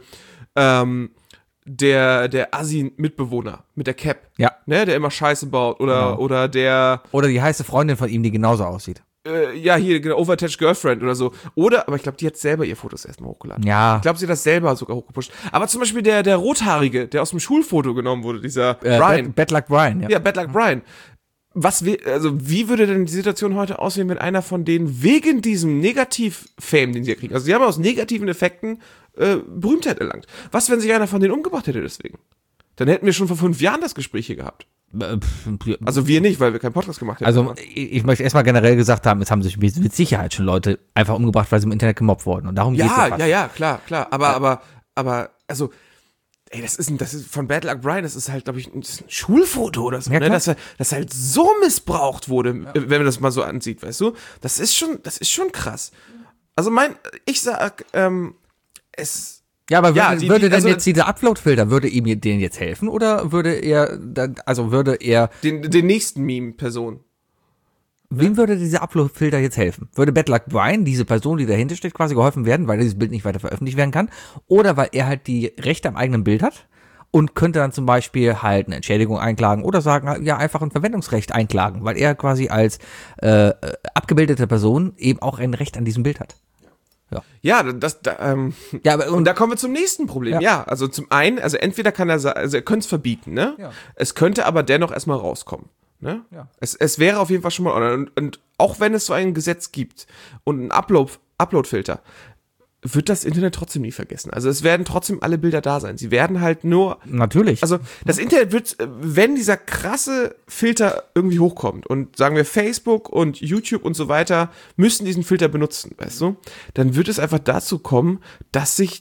der Assi-Mitbewohner mit der Cap, Ja. ne, der immer Scheiße baut, oder, Genau. oder der, Oder die heiße Freundin von ihm, die genauso aussieht. ja, hier, genau, Overtouched Girlfriend oder so. Oder, aber ich glaube, die hat selber ihr Fotos erstmal hochgeladen. Ja. Ich glaube, sie hat das selber sogar hochgepusht. Aber zum Beispiel der Rothaarige, der aus dem Schulfoto genommen wurde, dieser Brian. Bad Luck Brian, ja. Ja, Bad Luck Brian. Wie würde denn die Situation heute aussehen, wenn einer von denen wegen diesem Negativ-Fame, den sie ja kriegen, also sie haben aus negativen Effekten Berühmtheit erlangt. Was, wenn sich einer von denen umgebracht hätte deswegen? Dann hätten wir schon vor 5 Jahren das Gespräch hier gehabt. Also wir nicht, weil wir keinen Podcast gemacht hätten. Also ich möchte erstmal generell gesagt haben, es haben sich mit Sicherheit schon Leute einfach umgebracht, weil sie im Internet gemobbt wurden. Und darum geht's ja, klar. Aber, also, ey, das ist von Bad Luck Brian, das ist halt, glaube ich, das ist ein Schulfoto oder so, Ja, ne? klar. Das halt so missbraucht wurde, wenn man das mal so ansieht, weißt du? Das ist schon krass. Also ich sag, Ja, aber Ja, würde denn also- jetzt dieser Upload-Filter, würde ihm den jetzt helfen oder würde er, den nächsten Meme-Person. wem würde dieser Upload-Filter jetzt helfen? Würde Bad Luck Brian, diese Person, die dahinter steht, quasi geholfen werden, weil dieses Bild nicht weiter veröffentlicht werden kann? Oder weil er halt die Rechte am eigenen Bild hat und könnte dann zum Beispiel halt eine Entschädigung einklagen oder sagen, ja, einfach ein Verwendungsrecht einklagen, weil er quasi als abgebildete Person eben auch ein Recht an diesem Bild hat. Ja, Ja, aber und da kommen wir zum nächsten Problem. Ja. Ja, also zum einen, also entweder kann er könnte es verbieten, ne? Ja. Es könnte aber dennoch erstmal rauskommen, ne? Ja. Es wäre auf jeden Fall schon mal, und auch wenn es so ein Gesetz gibt und einen Upload-Filter, wird das Internet trotzdem nie vergessen. Also es werden trotzdem alle Bilder da sein. Sie werden halt nur, natürlich. also das Internet wird, wenn dieser krasse Filter irgendwie hochkommt und sagen wir Facebook und YouTube und so weiter müssen diesen Filter benutzen, weißt du, dann wird es einfach dazu kommen, dass sich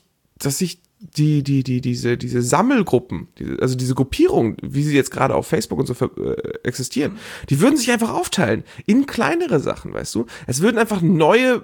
diese Sammelgruppen, also diese Gruppierungen, wie sie jetzt gerade auf Facebook und so existieren, die würden sich einfach aufteilen in kleinere Sachen, weißt du. Es würden einfach neue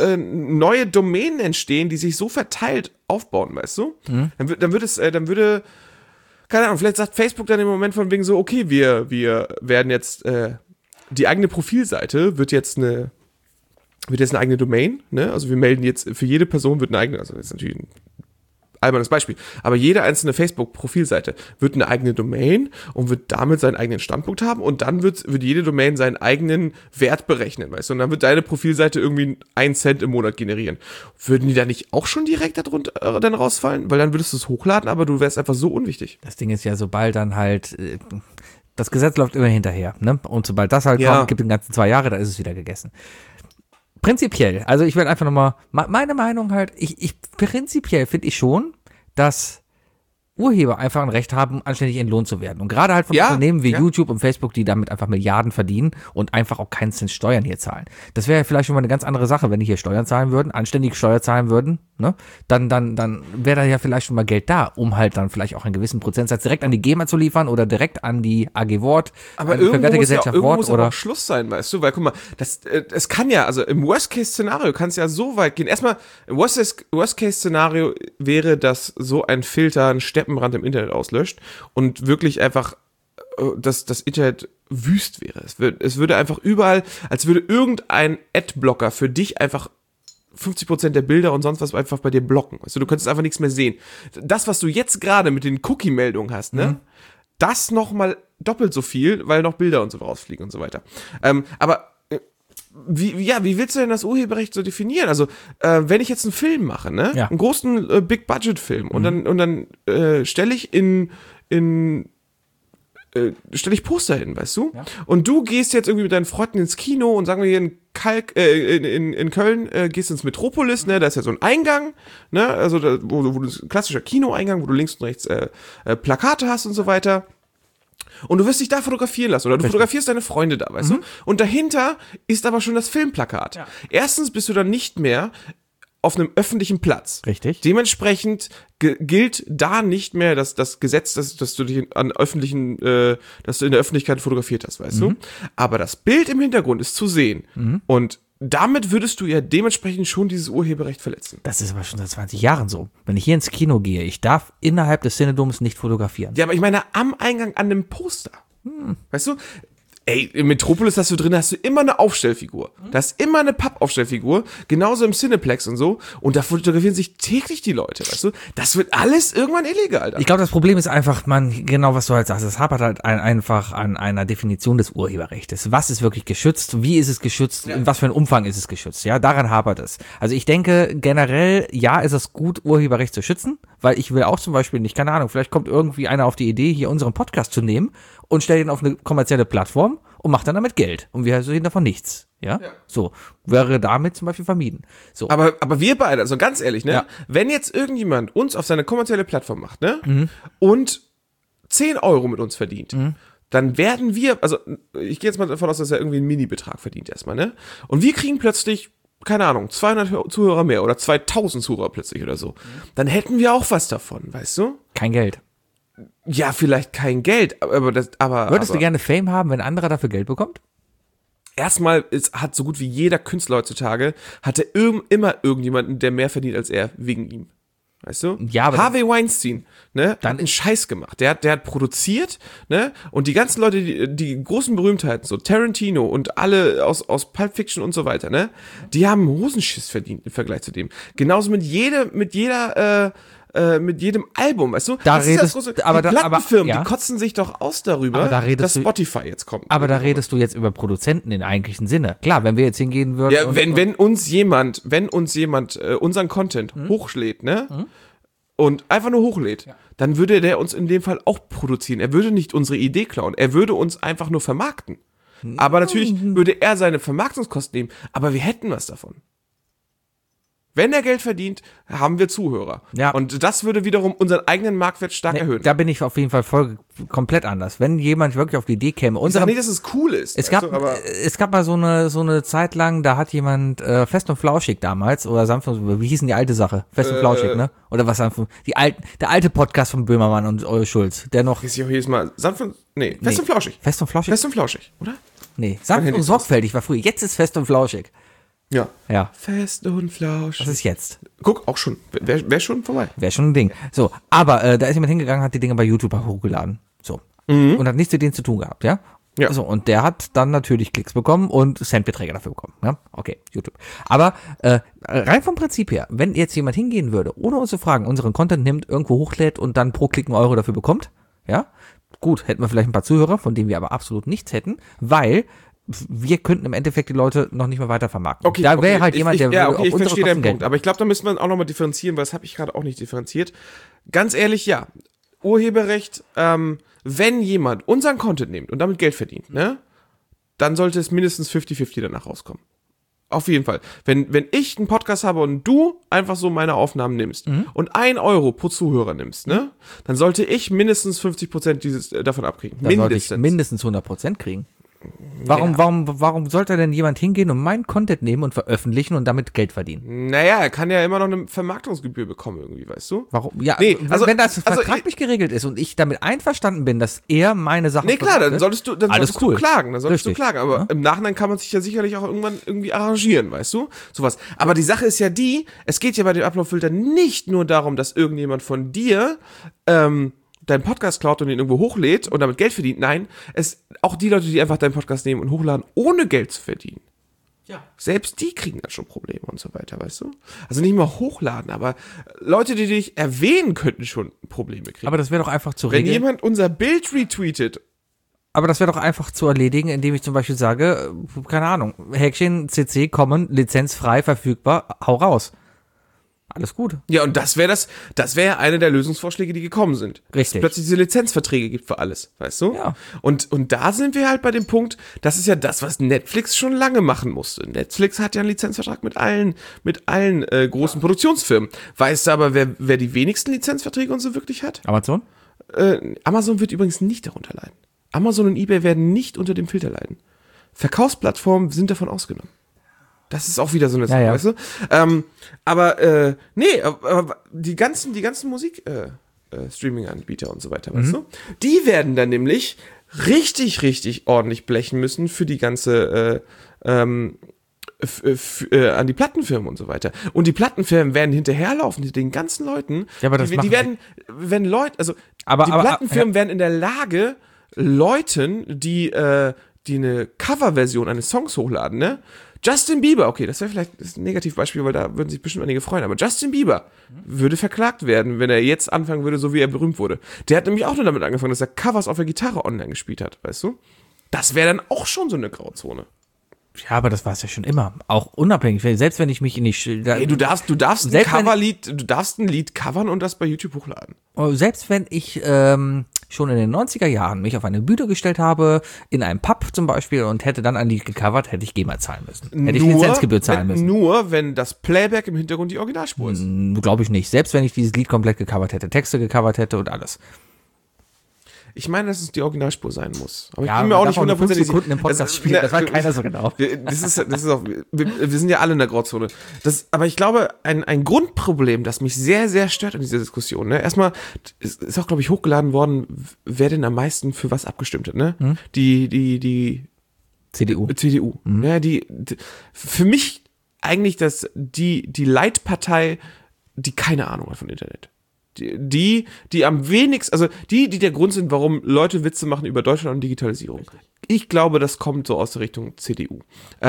Domänen entstehen, die sich so verteilt aufbauen, weißt du? Dann würde, keine Ahnung, vielleicht sagt Facebook dann im Moment von wegen so, okay, wir werden jetzt, die eigene Profilseite wird jetzt eine eigene Domain, ne? Also wir melden jetzt, für jede Person wird eine eigene, also das ist natürlich ein albernes Beispiel, aber jede einzelne Facebook-Profilseite wird eine eigene Domain und wird damit seinen eigenen Standpunkt haben und dann wird jede Domain seinen eigenen Wert berechnen, weißt du, und dann wird deine Profilseite irgendwie 1 Cent im Monat generieren. Würden die da nicht auch schon direkt darunter dann rausfallen? Weil dann würdest du es hochladen, aber du wärst einfach so unwichtig. Das Ding ist ja, sobald dann halt, das Gesetz läuft immer hinterher, ne? Und sobald das halt Ja. kommt, gibt den ganzen 2 Jahre, da ist es wieder gegessen. Prinzipiell, also ich werde einfach nochmal, meine Meinung halt, prinzipiell finde ich schon, dass Urheber einfach ein Recht haben, anständig entlohnt zu werden. Und gerade halt von Ja, Unternehmen wie ja. YouTube und Facebook, die damit einfach Milliarden verdienen und einfach auch keinen Cent Steuern hier zahlen. Das wäre ja vielleicht schon mal eine ganz andere Sache, wenn die hier Steuern zahlen würden, anständig Steuer zahlen würden, ne? Dann wäre da ja vielleicht schon mal Geld da, um halt dann vielleicht auch einen gewissen Prozentsatz direkt an die GEMA zu liefern oder direkt an die AG Wort, Aber an die irgendwo muss, ja, irgendwo Wort muss aber oder auch Schluss sein, weißt du? Weil, guck mal, es kann ja, also im Worst-Case-Szenario kann es ja so weit gehen. Erstmal, im Worst-Case-Szenario wäre, dass so ein Filter einen Steppenbrand im Internet auslöscht und wirklich einfach, dass das Internet wüst wäre. Es würde einfach überall, als würde irgendein Adblocker für dich einfach 50% der Bilder und sonst was einfach bei dir blocken. Also du könntest einfach nichts mehr sehen. Das, was du jetzt gerade mit den Cookie-Meldungen hast, ne? Das nochmal doppelt so viel, weil noch Bilder und so rausfliegen und so weiter. Aber wie willst du denn das Urheberrecht so definieren? Also, wenn ich jetzt einen Film mache, ne? Ja. Einen großen Big-Budget-Film und dann stelle ich in stelle ich Poster hin, weißt du? Ja. Und du gehst jetzt irgendwie mit deinen Freunden ins Kino und sagen wir hier in Köln, gehst ins Metropolis, ne, da ist ja so ein Eingang, ne, also wo du klassischer Kinoeingang, wo du links und rechts Plakate hast und so weiter. Und du wirst dich da fotografieren lassen oder du fotografierst deine Freunde da, weißt du? Und dahinter ist aber schon das Filmplakat. Ja. Erstens bist du dann nicht mehr auf einem öffentlichen Platz. Richtig. Dementsprechend gilt da nicht mehr das Gesetz, dass du dich dass du in der Öffentlichkeit fotografiert hast, weißt du? Aber das Bild im Hintergrund ist zu sehen. Und damit würdest du ja dementsprechend schon dieses Urheberrecht verletzen. Das ist aber schon seit 20 Jahren so. Wenn ich hier ins Kino gehe, ich darf innerhalb des Cinedoms nicht fotografieren. Ja, aber ich meine am Eingang an dem Poster. Weißt du? Ey, im Metropolis hast du immer eine Aufstellfigur. Da ist immer eine Pappaufstellfigur. Genauso im Cineplex und so. Und da fotografieren sich täglich die Leute, weißt du? Das wird alles irgendwann illegal, Alter. Ich glaube, das Problem ist einfach, genau was du halt sagst, es hapert halt einfach an einer Definition des Urheberrechts. Was ist wirklich geschützt? Wie ist es geschützt? In was für einem Umfang ist es geschützt? Ja, daran hapert es. Also ich denke generell, ja, ist es gut, Urheberrecht zu schützen, weil ich will auch zum Beispiel nicht, keine Ahnung, vielleicht kommt irgendwie einer auf die Idee, hier unseren Podcast zu nehmen und stellt ihn auf eine kommerzielle Plattform und macht dann damit Geld. Und wir sehen davon nichts. Ja? So. Wäre damit zum Beispiel vermieden. So. Aber wir beide, also ganz ehrlich, ne? Ja. Wenn jetzt irgendjemand uns auf seine kommerzielle Plattform macht, ne? Und 10 € mit uns verdient, dann werden wir, also ich gehe jetzt mal davon aus, dass er irgendwie einen Mini-Betrag verdient erstmal, ne? Und wir kriegen plötzlich, keine Ahnung, 200 Zuhörer mehr oder 2000 Zuhörer plötzlich oder so. Dann hätten wir auch was davon, weißt du? Kein Geld. Ja, vielleicht kein Geld, aber Würdest du gerne Fame haben, wenn ein anderer dafür Geld bekommt? Erstmal hat so gut wie jeder Künstler heutzutage, hatte immer irgendjemanden, der mehr verdient als er, wegen ihm. Weißt du? Ja, aber Harvey Weinstein, ne, hat einen Scheiß gemacht. Der hat produziert, ne, und die ganzen Leute, die großen Berühmtheiten, so Tarantino und alle aus Pulp Fiction und so weiter, ne, die haben Hosenschiss verdient im Vergleich zu dem. Genauso mit jedem Album, weißt du? Da das redest, ist das große, aber die Plattenfirmen, ja. die kotzen sich doch aus darüber, dass Spotify jetzt kommt. Aber da redest du jetzt über Produzenten im eigentlichen Sinne. Klar, wenn wir jetzt hingehen würden. Ja, wenn uns jemand unseren Content hochlädt, ne? Und einfach nur hochlädt, dann würde der uns in dem Fall auch produzieren. Er würde nicht unsere Idee klauen, er würde uns einfach nur vermarkten. Aber natürlich würde er seine Vermarktungskosten nehmen, aber wir hätten was davon. Wenn er Geld verdient, haben wir Zuhörer. Ja. Und das würde wiederum unseren eigenen Marktwert stark erhöhen. Da bin ich auf jeden Fall komplett anders. Wenn jemand wirklich auf die Idee käme. Ich sag nicht, dass es cool ist. Es gab mal so eine Zeit lang, da hat jemand Fest und Flauschig damals, oder sanft und, wie hieß denn die alte Sache? Fest und Flauschig, ne? Oder was sanft, der alte Podcast von Böhmermann und Schulz, der noch. Ist ja auch jedes Mal Fest und Flauschig. Fest und Flauschig? Fest und Flauschig, oder? Nee, sanft und sorgfältig war früher. Jetzt ist Fest und Flauschig. Ja. Fest und flauschig. Was ist jetzt? Guck, auch schon. Wär schon vorbei. Wäre schon ein Ding. So, aber da ist jemand hingegangen, hat die Dinger bei YouTube hochgeladen. So. Und hat nichts mit denen zu tun gehabt, ja? Ja. So, und der hat dann natürlich Klicks bekommen und Centbeträge dafür bekommen. Ja? Okay, YouTube. Aber rein vom Prinzip her, wenn jetzt jemand hingehen würde, ohne uns zu fragen, unseren Content nimmt, irgendwo hochlädt und dann pro Klick 1 € dafür bekommt, ja, gut, hätten wir vielleicht ein paar Zuhörer, von denen wir aber absolut nichts hätten, weil wir könnten im Endeffekt die Leute noch nicht mehr weiter vermarkten. Okay, da wäre halt jemand, der würde ich verstehe deinen Punkt, aber ich glaube, da müssen wir auch nochmal differenzieren, weil das habe ich gerade auch nicht differenziert. Ganz ehrlich, ja, Urheberrecht, wenn jemand unseren Content nimmt und damit Geld verdient, ne, dann sollte es mindestens 50-50 danach rauskommen. Auf jeden Fall. Wenn ich einen Podcast habe und du einfach so meine Aufnahmen nimmst und 1 € pro Zuhörer nimmst, ne, dann sollte ich mindestens 50% davon abkriegen. Dann sollte ich mindestens 100% kriegen. Warum sollte denn jemand hingehen und meinen Content nehmen und veröffentlichen und damit Geld verdienen? Naja, er kann ja immer noch eine Vermarktungsgebühr bekommen irgendwie, weißt du? Warum? Ja, nee, wenn das vertraglich geregelt ist und ich damit einverstanden bin, dass er meine Sachen dann solltest du klagen. Aber ja? Im Nachhinein kann man sich ja sicherlich auch irgendwann irgendwie arrangieren, weißt du? Sowas. Aber die Sache ist ja es geht ja bei dem Upload-Filter nicht nur darum, dass irgendjemand von dir deinen Podcast klaut und ihn irgendwo hochlädt und damit Geld verdient. Nein, auch die Leute, die einfach deinen Podcast nehmen und hochladen, ohne Geld zu verdienen. Ja. Selbst die kriegen dann schon Probleme und so weiter, weißt du? Also nicht mal hochladen, aber Leute, die dich erwähnen, könnten schon Probleme kriegen. Aber das wäre doch einfach zu regeln. Wenn jemand unser Bild retweetet. Aber das wäre doch einfach zu erledigen, indem ich zum Beispiel sage, keine Ahnung, Häkchen, CC, Common, lizenzfrei, verfügbar, hau raus. Alles gut. Ja, und das wäre ja eine der Lösungsvorschläge, die gekommen sind. Richtig. Dass es plötzlich diese Lizenzverträge gibt für alles, weißt du? Ja. Und da sind wir halt bei dem Punkt, das ist ja das, was Netflix schon lange machen musste. Netflix hat ja einen Lizenzvertrag mit allen großen Produktionsfirmen. Weißt du aber, wer die wenigsten Lizenzverträge und so wirklich hat? Amazon? Amazon wird übrigens nicht darunter leiden. Amazon und eBay werden nicht unter dem Filter leiden. Verkaufsplattformen sind davon ausgenommen. Das ist auch wieder so eine Sache, ja. weißt du? Aber die ganzen Musik Streaming-Anbieter und so weiter, weißt du? Die werden dann nämlich richtig ordentlich blechen müssen für die ganze an die Plattenfirmen und so weiter. Und die Plattenfirmen werden hinterherlaufen hinter den ganzen Leuten. Ja, aber das die werden, wenn Leute, also die Plattenfirmen werden in der Lage, Leuten, die eine Coverversion eines Songs hochladen, ne? Justin Bieber, okay, das wäre vielleicht ein Negativbeispiel, weil da würden sich bestimmt einige freuen, aber Justin Bieber würde verklagt werden, wenn er jetzt anfangen würde, so wie er berühmt wurde. Der hat nämlich auch nur damit angefangen, dass er Covers auf der Gitarre online gespielt hat, weißt du? Das wäre dann auch schon so eine Grauzone. Ja, aber das war es ja schon immer. Auch unabhängig. Selbst wenn ich mich in die... Hey, du darfst ein Lied covern und das bei YouTube hochladen. Selbst wenn ich schon in den 90er Jahren mich auf eine Bühne gestellt habe, in einem Pub zum Beispiel, und hätte dann ein Lied gecovert, hätte ich GEMA zahlen müssen. Hätte ich Lizenzgebühr zahlen müssen. Nur, wenn das Playback im Hintergrund die Originalspur ist. Glaube ich nicht. Selbst wenn ich dieses Lied komplett gecovert hätte, Texte gecovert hätte und alles. Ich meine, dass es die Originalspur sein muss. Aber Ja, ich bin mir auch nicht 100% sicher. Sekunden im Podcast spielen, das weiß keiner so genau. Das ist auch, wir sind ja alle in der Grauzone. Aber ich glaube, ein Grundproblem, das mich sehr, sehr stört an dieser Diskussion, ne? Erstmal ist auch, glaube ich, hochgeladen worden, wer denn am meisten für was abgestimmt hat, ne? Die CDU. Ja, für mich eigentlich die Leitpartei, die keine Ahnung hat von Internet. Die am wenigsten, also die der Grund sind, warum Leute Witze machen über Deutschland und Digitalisierung. Richtig. Ich glaube, das kommt so aus der Richtung CDU.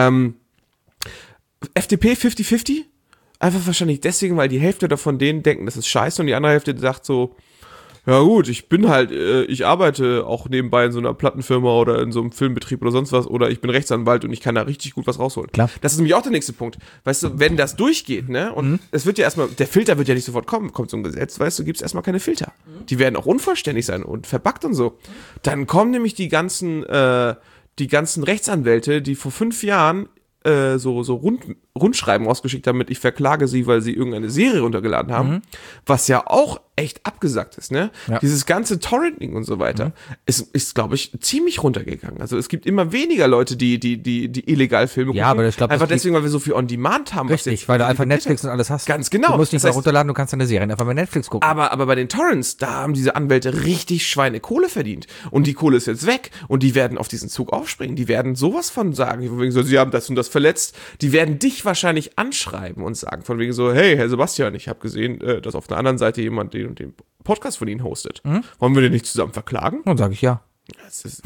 FDP 50-50? Einfach wahrscheinlich deswegen, weil die Hälfte davon denen denken, das ist scheiße, und die andere Hälfte sagt so, ja gut, ich arbeite auch nebenbei in so einer Plattenfirma oder in so einem Filmbetrieb oder sonst was, oder ich bin Rechtsanwalt und ich kann da richtig gut was rausholen. Klar. Das ist nämlich auch der nächste Punkt. Weißt du, wenn das durchgeht, ne, und es wird ja erstmal, der Filter wird ja nicht sofort kommen, kommt so ein Gesetz, weißt du, gibt's erstmal keine Filter. Die werden auch unvollständig sein und verbuggt und so. Dann kommen nämlich die ganzen Rechtsanwälte, die vor 5 Jahren so Rundschreiben rausgeschickt haben mit, ich verklage sie, weil sie irgendeine Serie runtergeladen haben, was ja auch echt abgesagt ist, ne? Ja. Dieses ganze Torrenting und so weiter ist, glaube ich, ziemlich runtergegangen. Also es gibt immer weniger Leute, die illegal Filme gucken. Ja, aber ich glaube, einfach deswegen, weil wir so viel On-Demand haben. Richtig, weil du einfach Netflix und alles hast. Ganz genau. Du musst nicht mehr runterladen, du kannst deine Serien einfach bei Netflix gucken. Aber bei den Torrents, da haben diese Anwälte richtig Schweinekohle verdient. Und die Kohle ist jetzt weg. Und die werden auf diesen Zug aufspringen. Die werden sowas von sagen, von wegen so, sie haben das und das verletzt. Die werden dich wahrscheinlich anschreiben und sagen, von wegen so, hey, Herr Sebastian, ich habe gesehen, dass auf der anderen Seite jemand den und den Podcast von Ihnen hostet. Wollen wir den nicht zusammen verklagen? Dann sage ich ja. Das ist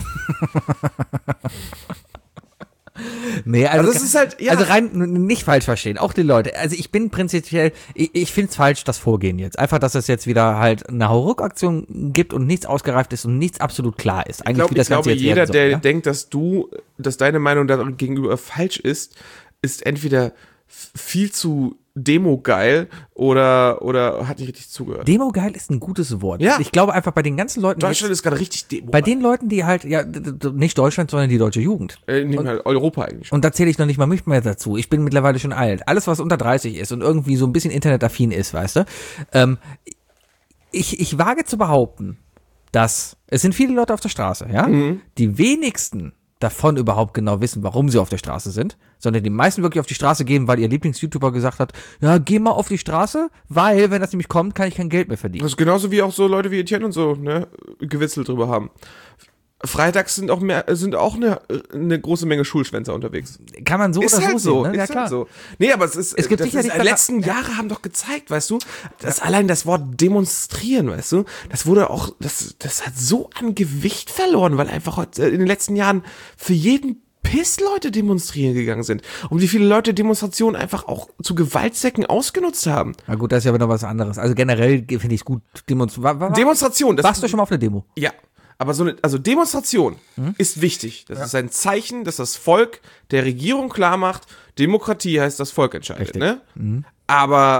Nee, also es ist halt, ja. Also rein, nicht falsch verstehen, auch die Leute. Also ich bin prinzipiell, ich finde es falsch, das Vorgehen jetzt. Einfach, dass es jetzt wieder halt eine Hauruck-Aktion gibt und nichts ausgereift ist und nichts absolut klar ist. Eigentlich, wie das Ganze jetzt jeder, werden soll, der ja? denkt, dass deine Meinung gegenüber falsch ist entweder viel zu Demo-geil oder hat nicht richtig zugehört. Demo-geil ist ein gutes Wort. Ja. Ich glaube einfach bei den ganzen Leuten. Deutschland ist gerade richtig Demo. Bei den Leuten, die halt, ja, nicht Deutschland, sondern die deutsche Jugend. Halt Europa eigentlich. Und da zähle ich noch nicht mal mich mehr dazu. Ich bin mittlerweile schon alt. Alles, was unter 30 ist und irgendwie so ein bisschen internetaffin ist, weißt du. Ich wage zu behaupten, dass es sind viele Leute auf der Straße, ja. Die wenigsten davon überhaupt genau wissen, warum sie auf der Straße sind, sondern die meisten wirklich auf die Straße gehen, weil ihr Lieblings-YouTuber gesagt hat, ja, geh mal auf die Straße, weil, wenn das nämlich kommt, kann ich kein Geld mehr verdienen. Das ist genauso wie auch so Leute wie Etienne und so, ne, gewitzelt drüber haben. Freitags sind auch eine große Menge Schulschwänzer unterwegs. Kann man so ist oder halt so sehen, ne? Ist Ja, klar. halt so. Nee, aber es gibt sicherlich die letzten Jahre haben doch gezeigt, weißt du, dass allein das Wort demonstrieren, weißt du, das wurde auch, das hat so an Gewicht verloren, weil einfach heute in den letzten Jahren für jeden Piss Leute demonstrieren gegangen sind. Und wie viele Leute Demonstrationen einfach auch zu Gewaltzwecken ausgenutzt haben. Na gut, das ist ja aber noch was anderes. Also generell finde ich es gut. Demonstration. Warst du schon mal auf einer Demo? Ja. Aber also Demonstration ist wichtig. Das ist ein Zeichen, dass das Volk der Regierung klar macht, Demokratie heißt, das Volk entscheidet. Ne? Aber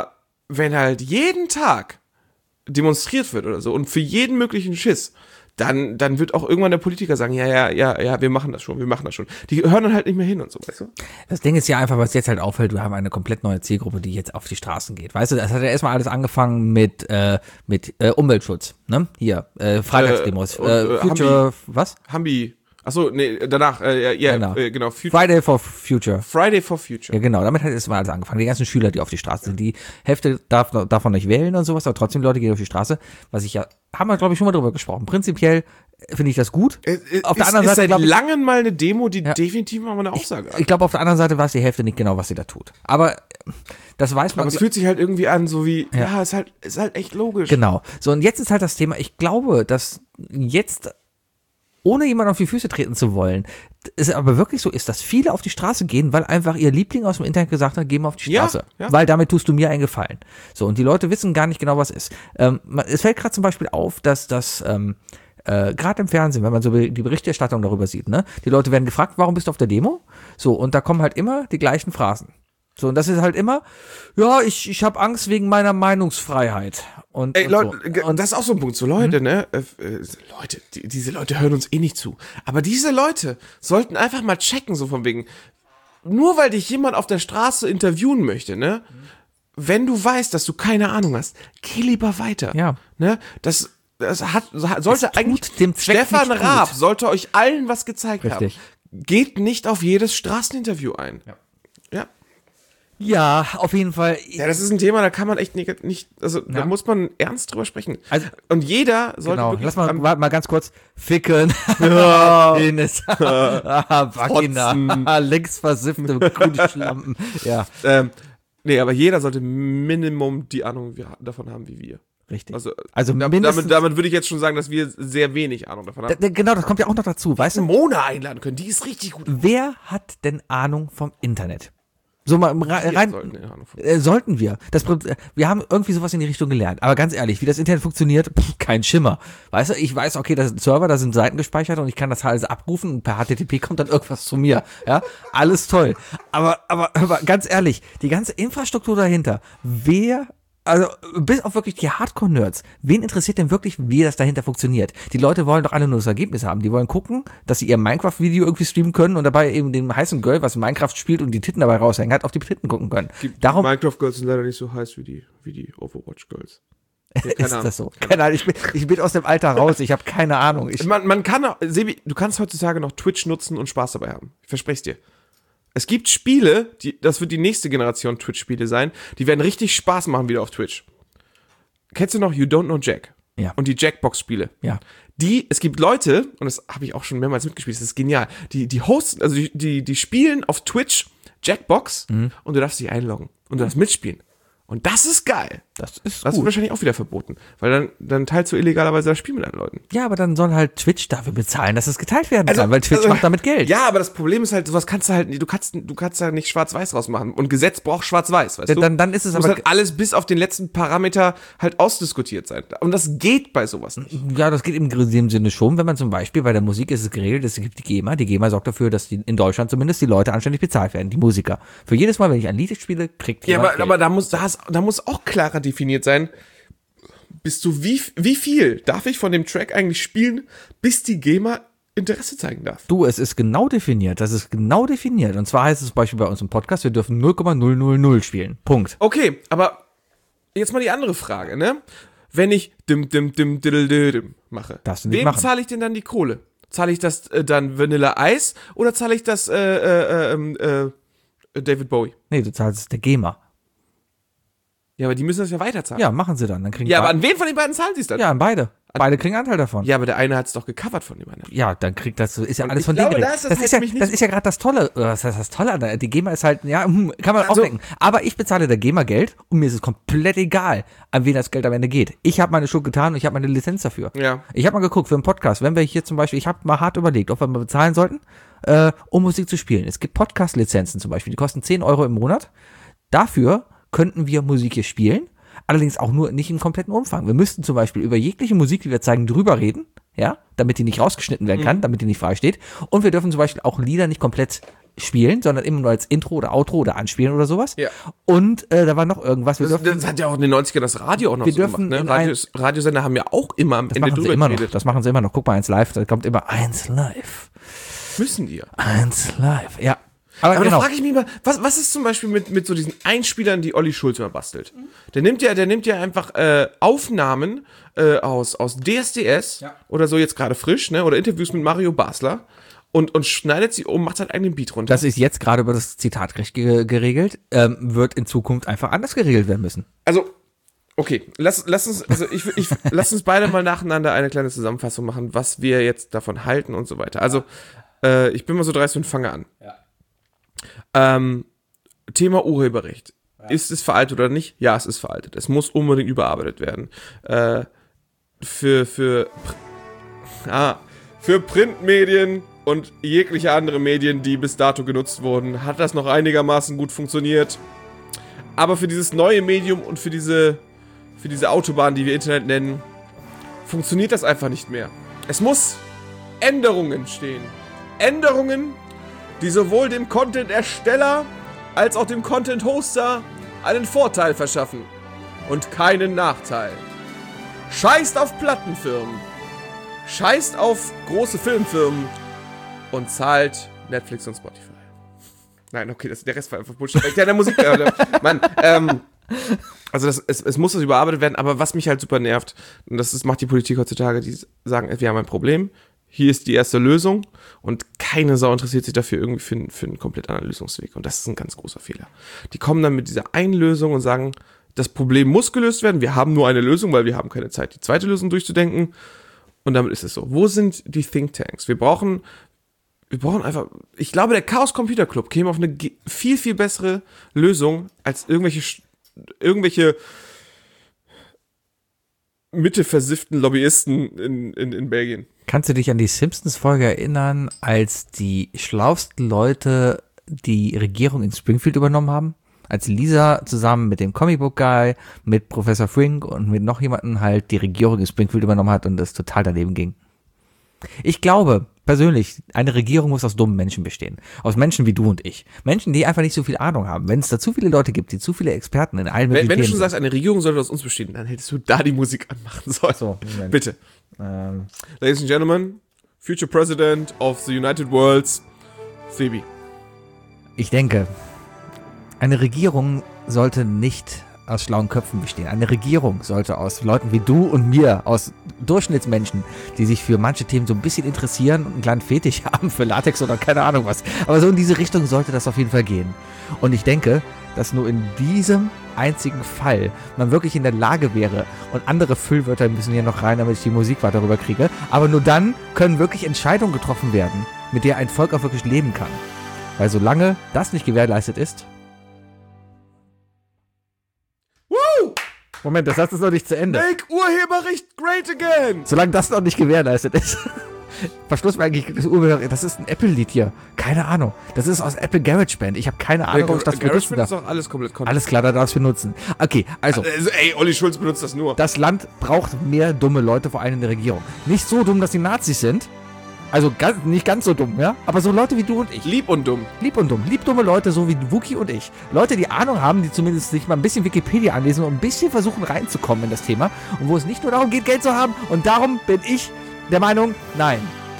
wenn halt jeden Tag demonstriert wird oder so und für jeden möglichen Schiss, dann wird auch irgendwann der Politiker sagen, ja, wir machen das schon. Die hören dann halt nicht mehr hin und so, weißt du? Das Ding ist ja einfach, was jetzt halt auffällt, wir haben eine komplett neue Zielgruppe, die jetzt auf die Straßen geht. Weißt du, das hat ja erstmal alles angefangen mit Umweltschutz, ne? Hier, Freitagsdemos, Future, was? Hambi. Achso, nee, danach, genau. Friday for Future. Friday for Future. Ja, genau, damit hat erstmal alles angefangen. Die ganzen Schüler, die auf die Straße sind, die Hälfte darf davon nicht wählen und sowas, aber trotzdem Leute gehen auf die Straße, haben wir, glaube ich, schon mal drüber gesprochen. Prinzipiell finde ich das gut. Auf der anderen Seite seit langem mal eine Demo, die definitiv mal eine Aussage hat. Ich glaube, auf der anderen Seite weiß die Hälfte nicht genau, was sie da tut. Aber das weiß man. Aber es fühlt sich halt irgendwie an, so wie, ist halt echt logisch. Genau. So, und jetzt ist halt das Thema, ich glaube, dass jetzt, ohne jemanden auf die Füße treten zu wollen, es aber wirklich so ist, dass viele auf die Straße gehen, weil einfach ihr Liebling aus dem Internet gesagt hat, geh mal auf die Straße. Ja. Weil damit tust du mir einen Gefallen. So, und die Leute wissen gar nicht genau, was ist. Es fällt gerade zum Beispiel auf, dass das gerade im Fernsehen, wenn man so die Berichterstattung darüber sieht, ne, die Leute werden gefragt, warum bist du auf der Demo? So, und da kommen halt immer die gleichen Phrasen. So, und das ist halt immer, ja, ich habe Angst wegen meiner Meinungsfreiheit. Und Leute, so. und das ist auch so ein Punkt, so Leute, ne, Leute, diese Leute hören uns eh nicht zu. Aber diese Leute sollten einfach mal checken, so von wegen, nur weil dich jemand auf der Straße interviewen möchte, ne, wenn du weißt, dass du keine Ahnung hast, geh lieber weiter. Ja. Ne, sollte eigentlich, dem Zweck Stefan nicht gut. Raab sollte euch allen was gezeigt Richtig. haben. Geht nicht auf jedes Straßeninterview ein. Ja. Ja, auf jeden Fall. Ja, das ist ein Thema, da kann man echt nicht, da muss man ernst drüber sprechen. Also, und jeder sollte genau, wirklich lass mal ganz kurz ficken. Penis. Vagina. Links versiffte Kuhschlampen. Ja. Nee, aber jeder sollte Minimum die Ahnung davon haben wie wir. Richtig. Also mindestens, damit würde ich jetzt schon sagen, dass wir sehr wenig Ahnung davon haben. Genau, das kommt ja auch noch dazu, weißt du? Mona einladen können, die ist richtig gut. Wer hat denn Ahnung vom Internet? So mal rein, sollten wir. Wir haben irgendwie sowas in die Richtung gelernt. Aber ganz ehrlich, wie das Internet funktioniert, kein Schimmer. Weißt du, ich weiß, okay, da ist ein Server, da sind Seiten gespeichert und ich kann das alles abrufen und per HTTP kommt dann irgendwas zu mir. Ja, alles toll. Aber ganz ehrlich, die ganze Infrastruktur dahinter, also bis auf wirklich die Hardcore-Nerds, wen interessiert denn wirklich, wie das dahinter funktioniert? Die Leute wollen doch alle nur das Ergebnis haben. Die wollen gucken, dass sie ihr Minecraft-Video irgendwie streamen können und dabei eben dem heißen Girl, was Minecraft spielt und die Titten dabei raushängen hat, auf die Titten gucken können. Darum Minecraft-Girls sind leider nicht so heiß wie die Overwatch-Girls. Ja, ist das so? Keine Ahnung. Ich bin aus dem Alter raus, ich habe keine Ahnung. Man kann auch, Sebi, du kannst heutzutage noch Twitch nutzen und Spaß dabei haben. Ich verspreche es dir. Es gibt Spiele, das wird die nächste Generation Twitch-Spiele sein, die werden richtig Spaß machen wieder auf Twitch. Kennst du noch You Don't Know Jack? Ja. Und die Jackbox-Spiele? Ja. Es gibt Leute, und das habe ich auch schon mehrmals mitgespielt, das ist genial, die hosten, also die spielen auf Twitch Jackbox und du darfst dich einloggen und du darfst mitspielen. Und das ist geil. Das ist Das gut. wird wahrscheinlich auch wieder verboten. Weil dann teilst du illegalerweise das Spiel mit anderen Leuten. Ja, aber dann soll halt Twitch dafür bezahlen, dass es geteilt werden kann, weil Twitch macht damit Geld. Ja, aber das Problem ist halt, sowas kannst du halt, du kannst da nicht schwarz-weiß rausmachen. Und Gesetz braucht schwarz-weiß, weißt du? Dann ist es muss aber halt alles bis auf den letzten Parameter halt ausdiskutiert sein. Und das geht bei sowas nicht. Ja, das geht in dem Sinne schon, wenn man zum Beispiel bei der Musik ist es geregelt, es gibt die GEMA. Die GEMA sorgt dafür, dass in Deutschland zumindest die Leute anständig bezahlt werden, die Musiker. Für jedes Mal, wenn ich ein Lied spiele, kriegt Ja, jemand Geld. aber da muss auch klarer definiert sein, wie viel darf ich von dem Track eigentlich spielen, bis die GEMA Interesse zeigen darf. Du, es ist genau definiert. Das ist genau definiert. Und zwar heißt es zum Beispiel bei uns im Podcast, wir dürfen 0,000 spielen. Punkt. Okay, aber jetzt mal die andere Frage, ne? Wenn ich dim mache, Darfst du nicht wem machen. zahle ich denn dann die Kohle? Zahle ich das dann Vanilla Ice oder zahle ich das David Bowie? Nee, du zahlst es der GEMA. Ja, aber die müssen das ja weiterzahlen. Ja, machen sie dann. Dann kriegen Ja, aber beide- an wen von den beiden zahlen sie es dann? Ja, an beide. Beide kriegen Anteil davon. Ja, aber der eine hat es doch gecovert von dem anderen. Ja, dann kriegt das, ist ja Und alles ich von denen glaube, geregelt. das Das ist hätte ja, mich nicht das ist ja gerade das Tolle. Was heißt das Tolle an der? Die GEMA ist halt, ja, kann man auch Also- denken. Aber ich bezahle der GEMA Geld und mir ist es komplett egal, an wen das Geld am Ende geht. Ich habe meine Schuld getan und ich habe meine Lizenz dafür. Ja. Ich habe mal geguckt für einen Podcast, wenn wir hier zum Beispiel, ich habe mal hart überlegt, ob wir mal bezahlen sollten, um Musik zu spielen. Es gibt Podcast-Lizenzen zum Beispiel, die kosten 10 Euro im Monat. Dafür könnten wir Musik hier spielen. Allerdings auch nur nicht im kompletten Umfang. Wir müssten zum Beispiel über jegliche Musik, die wir zeigen, drüber reden, ja, damit die nicht rausgeschnitten werden kann, damit die nicht frei steht. Und wir dürfen zum Beispiel auch Lieder nicht komplett spielen, sondern immer nur als Intro oder Outro oder anspielen oder sowas. Ja. Und da war noch irgendwas. Das hat ja auch in den 90ern das Radio auch noch Wir so gemacht. dürfen Ne? in ein- Radiosender haben ja auch immer am Das Ende machen sie drüber immer noch. geredet. Das machen sie immer noch. Guck mal, 1 Live, da kommt immer 1 Live. Müssen die ja. 1 Live, ja. Aber Aber genau. da frage ich mich mal, was ist zum Beispiel mit so diesen Einspielern, die Olli Schulz immer bastelt? Der nimmt ja einfach Aufnahmen aus DSDS oder so jetzt gerade frisch, ne? Oder Interviews mit Mario Basler und schneidet sie um, macht seinen eigenen Beat runter. Das ist jetzt gerade über das Zitatrecht geregelt, wird in Zukunft einfach anders geregelt werden müssen. Also, okay, lass uns beide mal nacheinander eine kleine Zusammenfassung machen, was wir jetzt davon halten und so weiter. Also, ich bin mal so dreist und fange an. Thema Urheberrecht. Ja. Ist es veraltet oder nicht? Ja, es ist veraltet. Es muss unbedingt überarbeitet werden. Für Printmedien und jegliche andere Medien, die bis dato genutzt wurden, hat das noch einigermaßen gut funktioniert. Aber für dieses neue Medium und für diese Autobahn, die wir Internet nennen, funktioniert das einfach nicht mehr. Es muss Änderungen stehen. Änderungen, die sowohl dem Content-Ersteller als auch dem Content-Hoster einen Vorteil verschaffen und keinen Nachteil. Scheißt auf Plattenfirmen, scheißt auf große Filmfirmen und zahlt Netflix und Spotify. Nein, okay, der Rest war einfach Bullshit. Der Musik, Mann, also es muss das überarbeitet werden, aber was mich halt super nervt, und macht die Politik heutzutage, die sagen, wir haben ein Problem, hier ist die erste Lösung und keine Sau interessiert sich dafür irgendwie für einen komplett anderen Lösungsweg. Und das ist ein ganz großer Fehler. Die kommen dann mit dieser einen Lösung und sagen, das Problem muss gelöst werden, wir haben nur eine Lösung, weil wir haben keine Zeit, die zweite Lösung durchzudenken. Und damit ist es so. Wo sind die Thinktanks? Wir brauchen einfach, ich glaube, der Chaos Computer Club käme auf eine viel, viel bessere Lösung als irgendwelche mitteversifften Lobbyisten in Belgien. Kannst du dich an die Simpsons-Folge erinnern, als die schlauesten Leute die Regierung in Springfield übernommen haben? Als Lisa zusammen mit dem Comicbook-Guy, mit Professor Frink und mit noch jemandem halt die Regierung in Springfield übernommen hat und es total daneben ging. Ich glaube, persönlich, eine Regierung muss aus dummen Menschen bestehen. Aus Menschen wie du und ich. Menschen, die einfach nicht so viel Ahnung haben. Wenn es da zu viele Leute gibt, die zu viele Experten in allen möglichen Wenn du schon Themen sagst, eine Regierung sollte aus uns bestehen, dann hättest du da die Musik anmachen sollen. So, Moment. Bitte. Ladies and Gentlemen, Future President of the United Worlds, Phoebe. Ich denke, eine Regierung sollte nicht aus schlauen Köpfen bestehen. Eine Regierung sollte aus Leuten wie du und mir, aus Durchschnittsmenschen, die sich für manche Themen so ein bisschen interessieren und einen kleinen Fetisch haben für Latex oder keine Ahnung was. Aber so in diese Richtung sollte das auf jeden Fall gehen. Und ich denke, dass nur in diesem einzigen Fall man wirklich in der Lage wäre, und andere Füllwörter müssen hier noch rein, damit ich die Musik weiter rüber kriege, aber nur dann können wirklich Entscheidungen getroffen werden, mit der ein Volk auch wirklich leben kann. Weil solange das nicht gewährleistet ist... Moment, das Satz ist noch nicht zu Ende. Make Urheberrecht great again! Solange das noch nicht gewährleistet ist. Verschluss mir eigentlich das Urheberrecht. Das ist ein Apple-Lied hier. Keine Ahnung. Das ist aus Apple GarageBand. Ich habe keine Ahnung, ob ich das benutzen darf. Ist doch alles komplett kontra. Alles klar, da darfst du benutzen. Okay, also. Ey, Olli Schulz benutzt das nur. Das Land braucht mehr dumme Leute, vor allem in der Regierung. Nicht so dumm, dass sie Nazis sind. Also nicht ganz so dumm, ja? Aber so Leute wie du und ich. Lieb und dumm. Lieb und dumm. Liebdumme Leute, so wie Wookie und ich. Leute, die Ahnung haben, die zumindest sich mal ein bisschen Wikipedia anlesen und ein bisschen versuchen reinzukommen in das Thema. Und wo es nicht nur darum geht, Geld zu haben. Und darum bin ich der Meinung, nein.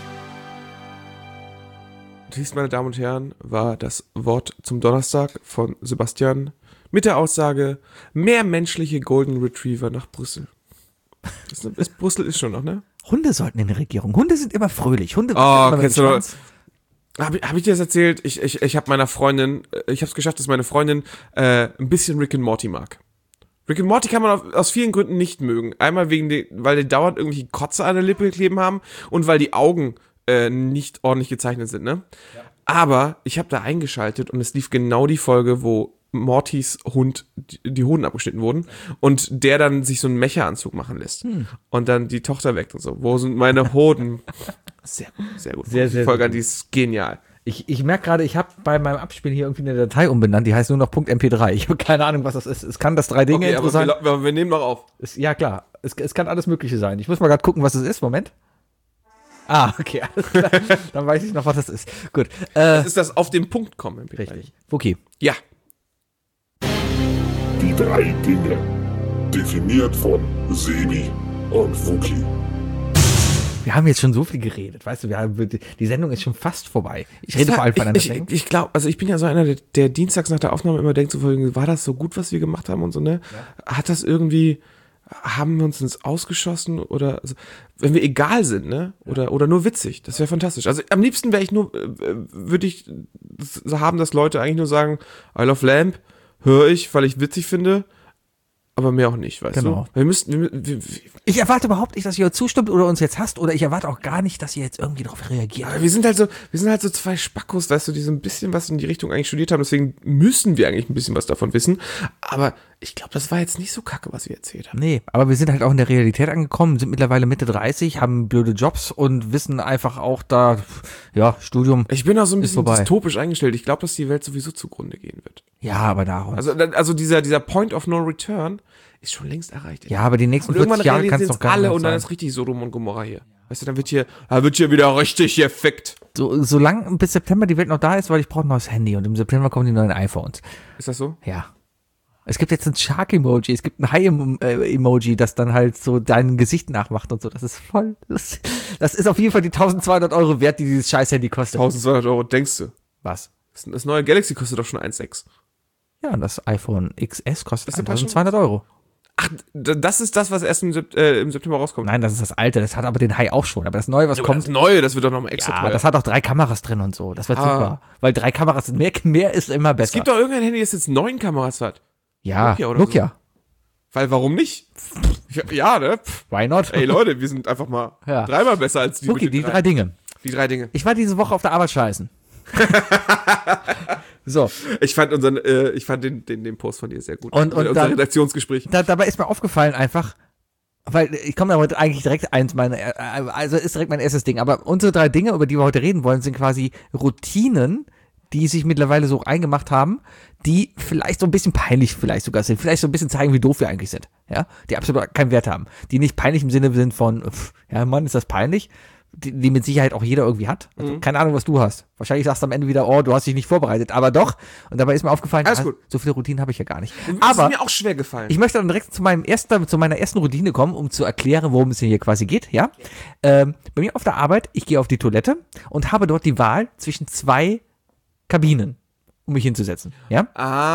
Dies, meine Damen und Herren, war das Wort zum Donnerstag von Sebastian mit der Aussage, mehr menschliche Golden Retriever nach Brüssel. Brüssel ist schon noch, ne? Hunde sollten in der Regierung. Hunde sind immer fröhlich. Hunde kennst du noch? Hab ich dir das erzählt? Ich habe meiner Freundin, ich habe es geschafft, dass meine Freundin ein bisschen Rick and Morty mag. Rick and Morty kann man aus vielen Gründen nicht mögen. Einmal weil die dauernd irgendwelche Kotze an der Lippe kleben haben und weil die Augen nicht ordentlich gezeichnet sind, ne? Ja. Aber ich habe da eingeschaltet und es lief genau die Folge, wo Mortys Hund, die Hoden abgeschnitten wurden und der dann sich so einen Mecha-Anzug machen lässt und dann die Tochter weckt und so. Wo sind meine Hoden? Sehr gut, sehr gut. Sehr, sehr die Folge, gut. Die ist genial. Ich merke gerade, ich habe bei meinem Abspielen hier irgendwie eine Datei umbenannt, die heißt nur noch .mp3. Ich habe keine Ahnung, was das ist. Es kann das 3 Dinge okay, sein. Aber wir nehmen noch auf. Ja, klar. Es kann alles Mögliche sein. Ich muss mal gerade gucken, was es ist. Moment. Ah, okay, alles klar. Dann weiß ich noch, was das ist. Gut. Das ist das auf den Punkt kommen. Richtig. Wookie. Ja. Die 3 Dinge. Definiert von Sebi und Wookie. Wir haben jetzt schon so viel geredet, weißt du, die Sendung ist schon fast vorbei. Ich rede vor allem von einer Sendung. Ich glaube, also ich bin ja so einer, der dienstags nach der Aufnahme immer denkt, so, war das so gut, was wir gemacht haben und so, ne? Ja. Hat das irgendwie, haben wir uns ins Ausgeschossen oder, also, wenn wir egal sind, ne? Oder nur witzig, das wäre fantastisch. Also am liebsten würde ich so haben, dass Leute eigentlich nur sagen, I Love Lamp, höre ich, weil ich witzig finde. Aber mehr auch nicht, weißt du? Ich erwarte überhaupt nicht, dass ihr zustimmt oder uns jetzt hasst, oder ich erwarte auch gar nicht, dass ihr jetzt irgendwie darauf reagiert. Aber wir sind halt so zwei Spackos, weißt du, die so ein bisschen was in die Richtung eigentlich studiert haben, deswegen müssen wir eigentlich ein bisschen was davon wissen. Aber ich glaube, das war jetzt nicht so kacke, was wir erzählt haben. Nee, aber wir sind halt auch in der Realität angekommen, sind mittlerweile Mitte 30, haben blöde Jobs und wissen einfach auch da, ja, Studium. Ich bin auch so ein bisschen dystopisch eingestellt. Ich glaube, dass die Welt sowieso zugrunde gehen wird. Ja, aber darum. Also dieser Point of No Return ist schon längst erreicht. Ja, aber die nächsten 40 Jahre kannst du doch gar nicht und dann ist richtig Sodom und Gomorra hier. Weißt du, dann wird hier wieder richtig gefickt. Solange bis September die Welt noch da ist, weil ich brauche ein neues Handy und im September kommen die neuen iPhones. Ist das so? Ja. Es gibt jetzt ein Shark-Emoji, es gibt ein Hai-Emoji, das dann halt so dein Gesicht nachmacht und so. Das ist voll, das ist auf jeden Fall die 1.200 € wert, die dieses scheiß Handy kostet. 1.200 €, denkst du? Was? Das neue Galaxy kostet doch schon 1,6. Ja, und das iPhone XS kostet 1.200 €. Ach, das ist das, was erst im September rauskommt? Nein, das ist das alte, das hat aber den Hai auch schon. Aber das neue, was kommt... Das neue, das wird doch nochmal extra teuer. Das hat auch 3 Kameras drin und so. Das wird super. Weil 3 Kameras, mehr ist immer besser. Es gibt doch irgendein Handy, das jetzt 9 Kameras hat. Ja, Nokia. So. Weil, warum nicht? Ja, ne? Why not? Ey, Leute, wir sind einfach mal dreimal besser als die. Okay, die 3 Dinge. Die 3 Dinge. Ich war diese Woche auf der Arbeit scheißen. So. Ich fand den Post von dir sehr gut. Und unser Redaktionsgespräch. Dabei ist mir aufgefallen einfach, weil ich komme damit eigentlich direkt ist direkt mein erstes Ding, aber unsere 3 Dinge, über die wir heute reden wollen, sind quasi Routinen, die sich mittlerweile so eingemacht haben, die vielleicht so ein bisschen peinlich vielleicht sogar sind, vielleicht so ein bisschen zeigen, wie doof wir eigentlich sind, ja, die absolut keinen Wert haben, die nicht peinlich im Sinne sind von, ja Mann, ist das peinlich, die mit Sicherheit auch jeder irgendwie hat. Also, keine Ahnung, was du hast. Wahrscheinlich sagst du am Ende wieder, oh, du hast dich nicht vorbereitet, aber doch. Und dabei ist mir aufgefallen, so viele Routinen habe ich ja gar nicht. Das ist mir auch schwer gefallen. Ich möchte dann direkt zu meiner ersten Routine kommen, um zu erklären, worum es hier quasi geht, ja. Bei mir auf der Arbeit, ich gehe auf die Toilette und habe dort die Wahl zwischen 2 Kabinen, um mich hinzusetzen, ja.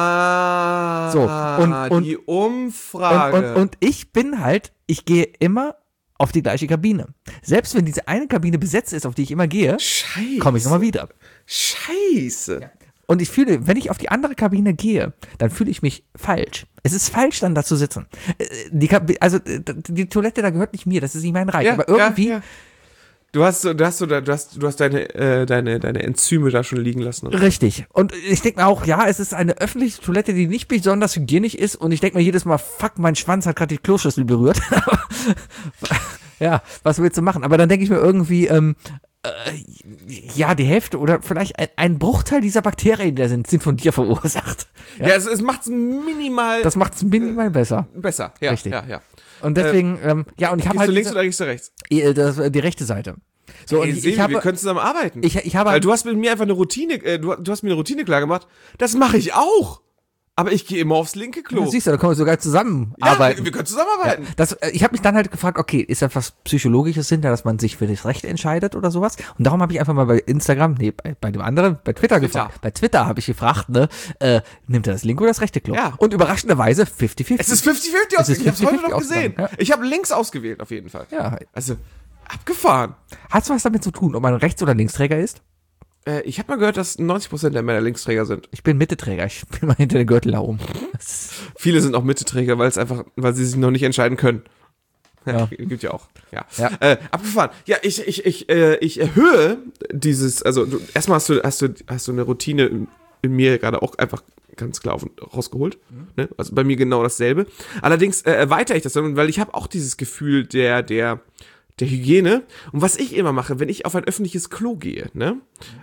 Ah, so, und die Umfrage. Und ich gehe immer auf die gleiche Kabine. Selbst wenn diese eine Kabine besetzt ist, auf die ich immer gehe, komme ich nochmal wieder. Scheiße. Ja. Und ich fühle, wenn ich auf die andere Kabine gehe, dann fühle ich mich falsch. Es ist falsch, dann da zu sitzen. Die Toilette, da gehört nicht mir, das ist nicht mein Reich. Ja, aber irgendwie... Ja. Du hast deine Enzyme da schon liegen lassen. Oder? Richtig. Und ich denke mir auch, ja, es ist eine öffentliche Toilette, die nicht besonders hygienisch ist. Und ich denke mir jedes Mal, fuck, mein Schwanz hat gerade die Kloschüssel berührt. Ja, was willst du machen? Aber dann denke ich mir irgendwie, ja, die Hälfte oder vielleicht ein Bruchteil dieser Bakterien, die da sind von dir verursacht. Ja, es macht es minimal. Das macht es minimal besser. Besser, ja. Richtig. Ja. Und deswegen, und ich habe halt. Gehst du links oder gehst du rechts? Die rechte Seite. So, Ey, und wir können zusammen arbeiten. Ich habe weil du hast mit mir einfach eine Routine, du hast mir eine Routine klar gemacht. Das mache ich auch. Aber ich gehe immer aufs linke Klo. Ja, siehst du, da können wir sogar zusammenarbeiten. Ja, wir können zusammenarbeiten. Ja, ich habe mich dann halt gefragt, okay, ist da was Psychologisches hinter, dass man sich für das Recht entscheidet oder sowas? Und darum habe ich einfach mal bei Instagram, bei dem anderen, bei Twitter gefragt. Bei Twitter habe ich gefragt, nimmt er das linke oder das rechte Klo? Ja. Und überraschenderweise 50-50. Es ist 50-50 ausgewählt. Ich hab's heute noch gesehen. Ja. Ich habe links ausgewählt, auf jeden Fall. Ja. Also, abgefahren. Hat's was damit zu tun, ob man Rechts- oder Linksträger ist? Ich habe mal gehört, dass 90% der Männer Linksträger sind. Ich bin Mitteträger, ich bin mal hinter den Gürtel da oben. Viele sind auch Mitteträger, weil sie sich noch nicht entscheiden können. Ja. Gibt ja auch. Ja. Abgefahren. Ja, ich erhöhe dieses, also erstmal hast du eine Routine in mir gerade auch einfach ganz klar rausgeholt. Ne? Also bei mir genau dasselbe. Allerdings erweitere ich das dann, weil ich habe auch dieses Gefühl der Hygiene. Und was ich immer mache, wenn ich auf ein öffentliches Klo gehe, ne,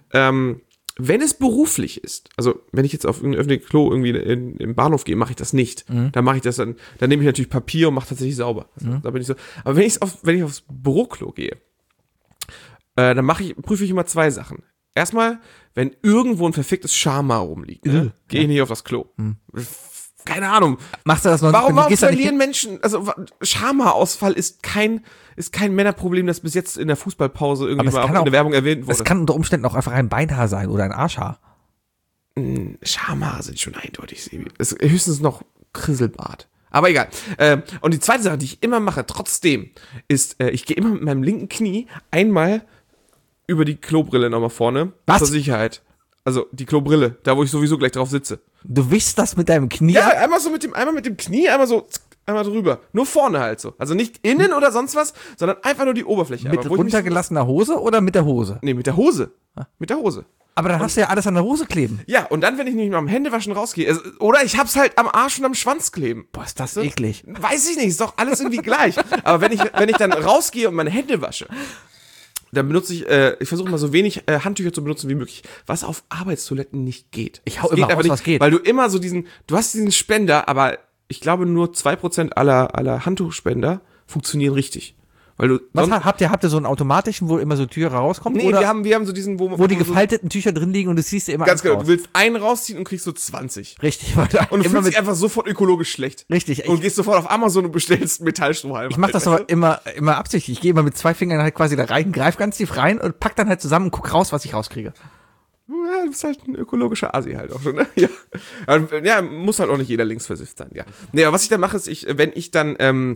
wenn es beruflich ist, also wenn ich jetzt auf ein öffentliches Klo irgendwie im Bahnhof gehe, mache ich das nicht. Dann mache ich das dann nehme ich natürlich Papier und mache tatsächlich sauber. Also, da bin ich so. Aber wenn ich aufs Büroklo gehe, dann prüfe ich immer 2 Sachen. Erstmal, wenn irgendwo ein verficktes Schamhaar rumliegt, ne, gehe ich nicht auf das Klo. Keine Ahnung. Machst du das noch Warum gehst da nicht verlieren hin? Menschen, also Schamhaarausfall ist kein Männerproblem, das bis jetzt in der Fußballpause irgendwie Aber es mal auch kann in auch- der Werbung erwähnt wurde. Es kann unter Umständen auch einfach ein Beinhaar sein oder ein Arschhaar. Schamhaare sind schon eindeutig, Sebi. Es ist höchstens noch Krisselbart. Aber egal. Und die zweite Sache, die ich immer mache, trotzdem, ist, ich gehe immer mit meinem linken Knie einmal über die Klobrille nochmal vorne. Was? Zur Sicherheit. Also die Klobrille, da wo ich sowieso gleich drauf sitze. Du wischst das mit deinem Knie Ja, ab? einmal mit dem Knie, einmal drüber. Nur vorne halt so. Also nicht innen oder sonst was, sondern einfach nur die Oberfläche. Mit Aber wo ich mich so- runtergelassener Hose oder mit der Hose? Nee, mit der Hose. Mit der Hose. Aber dann hast du ja alles an der Hose kleben. Ja, und dann, wenn ich nicht mal am Händewaschen rausgehe, oder ich hab's halt am Arsch und am Schwanz kleben. Boah, ist das Weißt du? eklig. Weiß ich nicht, ist doch alles irgendwie gleich. Aber wenn ich dann rausgehe und meine Hände wasche, dann benutze ich versuche mal so wenig Handtücher zu benutzen wie möglich, was auf Arbeitstoiletten nicht geht. Ich hau Es immer einfach raus, nicht, was geht. Weil du immer so du hast diesen Spender, aber ich glaube nur 2% aller Handtuchspender funktionieren richtig. Weil du Was sonst- habt ihr so einen automatischen, wo immer so Türe rauskommen? Nee, oder wir haben so diesen, wo die gefalteten Tücher drin liegen und du siehst immer ganz eins genau, raus. du willst einen rausziehen und kriegst so 20. Richtig, weil du Und du immer fühlst dich einfach sofort ökologisch schlecht. Richtig, Und gehst sofort auf Amazon und bestellst Metallstrohhalme. ich mach das aber immer absichtlich. Ich gehe immer mit 2 Fingern halt quasi da rein, greif ganz tief rein und pack dann halt zusammen und guck raus, was ich rauskriege. Ja, du bist halt ein ökologischer Asi halt auch schon, ne? Ja. Ja, muss halt auch nicht jeder linksversifft sein, ja. Nee, aber was ich dann mache, ist, wenn ich dann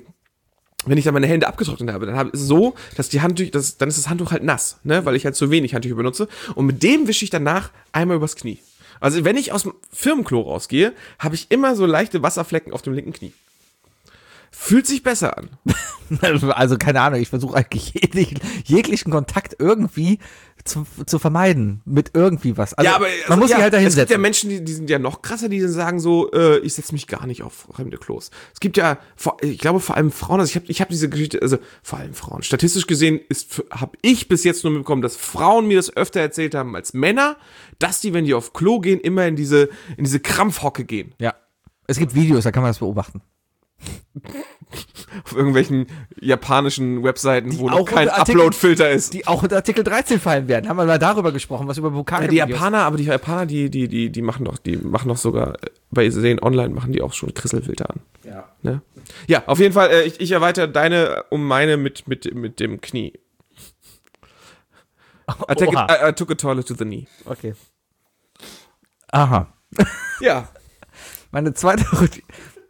meine Hände abgetrocknet habe, dann ist es so, dass dann ist das Handtuch halt nass, ne? Weil ich halt zu wenig Handtücher benutze. Und mit dem wische ich danach einmal übers Knie. Also wenn ich aus dem Firmenklo rausgehe, habe ich immer so leichte Wasserflecken auf dem linken Knie. Fühlt sich besser an. Also keine Ahnung, ich versuche eigentlich jeglichen Kontakt irgendwie zu vermeiden mit irgendwie was. Also, man muss sich halt dahin es gibt ja setzen. Menschen, die sind ja noch krasser, die sagen so, ich setze mich gar nicht auf fremde Klos. Es gibt ja, ich glaube vor allem Frauen, also ich hab diese Geschichte, also vor allem Frauen. Statistisch gesehen habe ich bis jetzt nur mitbekommen, dass Frauen mir das öfter erzählt haben als Männer, dass die, wenn die auf Klo gehen, immer in diese Krampfhocke gehen. Ja. Es gibt Videos, da kann man das beobachten. Auf irgendwelchen japanischen Webseiten, wo noch auch kein unter Artikel- Upload-Filter ist. Die auch unter Artikel 13 fallen werden. Haben wir mal darüber gesprochen, was über Bukake Die Japaner, die machen doch sogar, bei Sehen Online machen die auch schon Krisselfilter an. Ja. Ne? Ja, auf jeden Fall, ich erweitere deine um meine mit dem Knie. I took a toilet to the knee. Okay. Aha. Ja. Meine zweite Routine.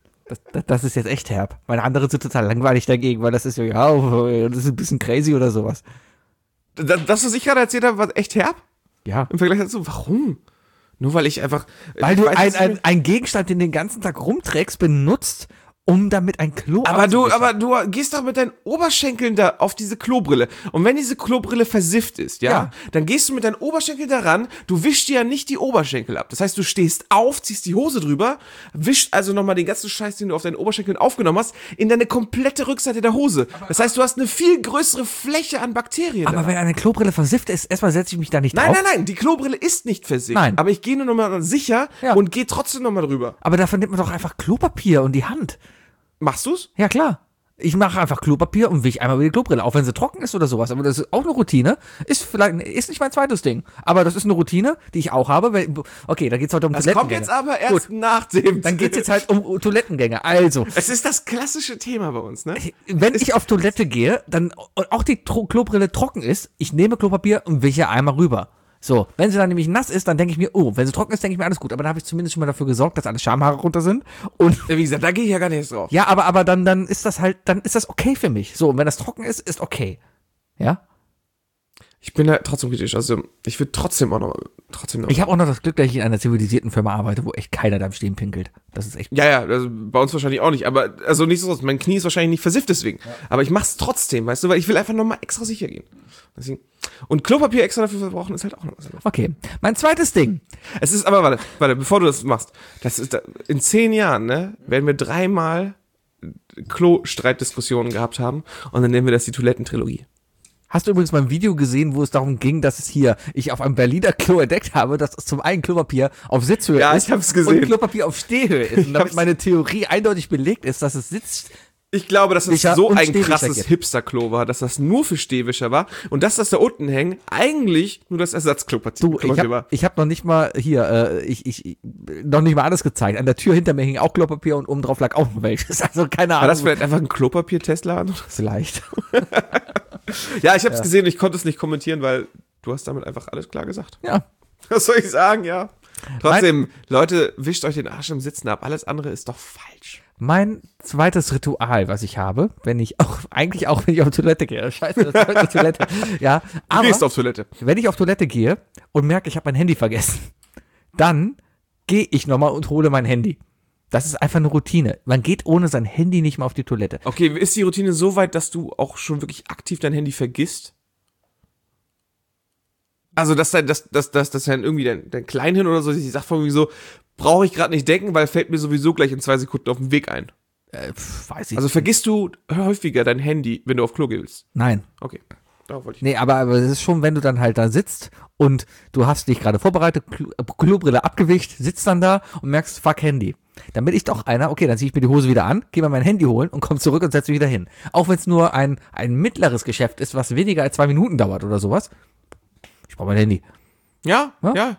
Das ist jetzt echt herb. Meine andere sind total langweilig dagegen, weil das ist so, ja, das ist ein bisschen crazy oder sowas. Das, was ich gerade erzählt habe, war echt herb? Ja. Im Vergleich dazu, warum? Nur weil ich einfach... Weil ich du weiß, dass ich- einen Gegenstand, den den ganzen Tag rumträgst, benutzt, um damit ein Klo Aber du abzuwischen. gehst doch mit deinen Oberschenkeln da auf diese Klobrille. Und wenn diese Klobrille versifft ist, ja, dann gehst du mit deinen Oberschenkeln daran, du wischst dir ja nicht die Oberschenkel ab. Das heißt, du stehst auf, ziehst die Hose drüber, wischst also nochmal den ganzen Scheiß, den du auf deinen Oberschenkeln aufgenommen hast, in deine komplette Rückseite der Hose. Das heißt, du hast eine viel größere Fläche an Bakterien Aber da. wenn eine Klobrille versifft ist, erstmal setze ich mich da nicht drauf. Nein, die Klobrille ist nicht versifft. Nein. Aber ich gehe nur nochmal sicher Ja. und gehe trotzdem nochmal drüber. Aber dafür nimmt man doch einfach Klopapier und die Hand. Machst du's? Ja, klar. Ich mache einfach Klopapier und wisch einmal über die Klobrille, auch wenn sie trocken ist oder sowas. Aber das ist auch eine Routine. Ist nicht mein zweites Ding. Aber das ist eine Routine, die ich auch habe. Okay, da geht's heute um Das Toilettengänge. kommt jetzt aber erst nach dem. Dann geht's jetzt halt um Toilettengänge. Also, Es ist das klassische Thema bei uns, ne? wenn ich auf Toilette gehe, dann und auch die Klobrille trocken ist, ich nehme Klopapier und wische einmal rüber. So, wenn sie dann nämlich nass ist, dann denke ich mir, oh, wenn sie trocken ist, denke ich mir, alles gut. Aber dann habe ich zumindest schon mal dafür gesorgt, dass alle Schamhaare runter sind. Und Ja, wie gesagt, da gehe ich ja gar nicht erst drauf. ja, aber dann ist das halt, dann ist das okay für mich. So, und wenn das trocken ist okay. Ja? Ich bin da trotzdem kritisch. Also, ich würde trotzdem noch. Ich habe auch noch das Glück, dass ich in einer zivilisierten Firma arbeite, wo echt keiner da im Stehen pinkelt. Das ist echt. Ja, also bei uns wahrscheinlich auch nicht. Aber, also nichtsdestotrotz, mein Knie ist wahrscheinlich nicht versifft deswegen. Ja. Aber ich mach's trotzdem, weißt du, weil ich will einfach nochmal extra sicher gehen. Deswegen. Und Klopapier extra dafür verbrauchen ist halt auch noch was. Okay. Mein zweites Ding. Es ist aber, warte, bevor du das machst. Das ist, in 10 Jahren, ne, werden wir 3-mal Klo-Streitdiskussionen gehabt haben. Und dann nennen wir das die Toilettentrilogie. Hast du übrigens mal ein Video gesehen, wo es darum ging, dass ich auf einem Berliner Klo entdeckt habe, dass zum einen Klopapier auf Sitzhöhe Ja, ist ich hab's gesehen. und Klopapier auf Stehhöhe ist. Und damit meine Theorie eindeutig belegt ist, dass es Ich glaube, dass das Wischer so und ein Stehwischer krasses gibt. Hipster-Klo war, dass das nur für Stehwischer war und dass das da unten hängen eigentlich nur das Ersatzklopapier Du, war. ich hab noch nicht mal hier, noch nicht mal alles gezeigt. An der Tür hinter mir hing auch Klopapier und oben drauf lag auch noch welches. Also keine Ahnung. War das vielleicht einfach ein Klopapier-Tesla? vielleicht? Ja, ich habe es gesehen, ich konnte es nicht kommentieren, weil du hast damit einfach alles klar gesagt. Ja. Was soll ich sagen, ja? Trotzdem, Leute, wischt euch den Arsch im Sitzen ab. Alles andere ist doch falsch. Mein zweites Ritual, was ich habe, wenn ich wenn ich auf Toilette gehe. Scheiße, das ist heute Toilette. Ja, Du aber gehst auf Toilette. wenn ich auf Toilette gehe und merke, ich habe mein Handy vergessen, dann gehe ich nochmal und hole mein Handy. Das ist einfach eine Routine. Man geht ohne sein Handy nicht mal auf die Toilette. Okay, ist die Routine so weit, dass du auch schon wirklich aktiv dein Handy vergisst? Also, dass dann irgendwie dein Kleinhirn oder so sich sagt von irgendwie so, brauche ich gerade nicht denken, weil fällt mir sowieso gleich in 2 Sekunden auf den Weg ein. Weiß ich Also vergisst du häufiger dein Handy, wenn du auf Klo gehst? Nein. Okay, darauf wollte ich. Nee, aber es ist schon, wenn du dann halt da sitzt und du hast dich gerade vorbereitet, Klobrille abgewischt, sitzt dann da und merkst, fuck Handy. Dann bin ich doch einer, okay, dann ziehe ich mir die Hose wieder an, gehe mal mein Handy holen und komme zurück und setze mich wieder hin. Auch wenn es nur ein mittleres Geschäft ist, was weniger als 2 Minuten dauert oder sowas. Ich brauche mein Handy. Ja.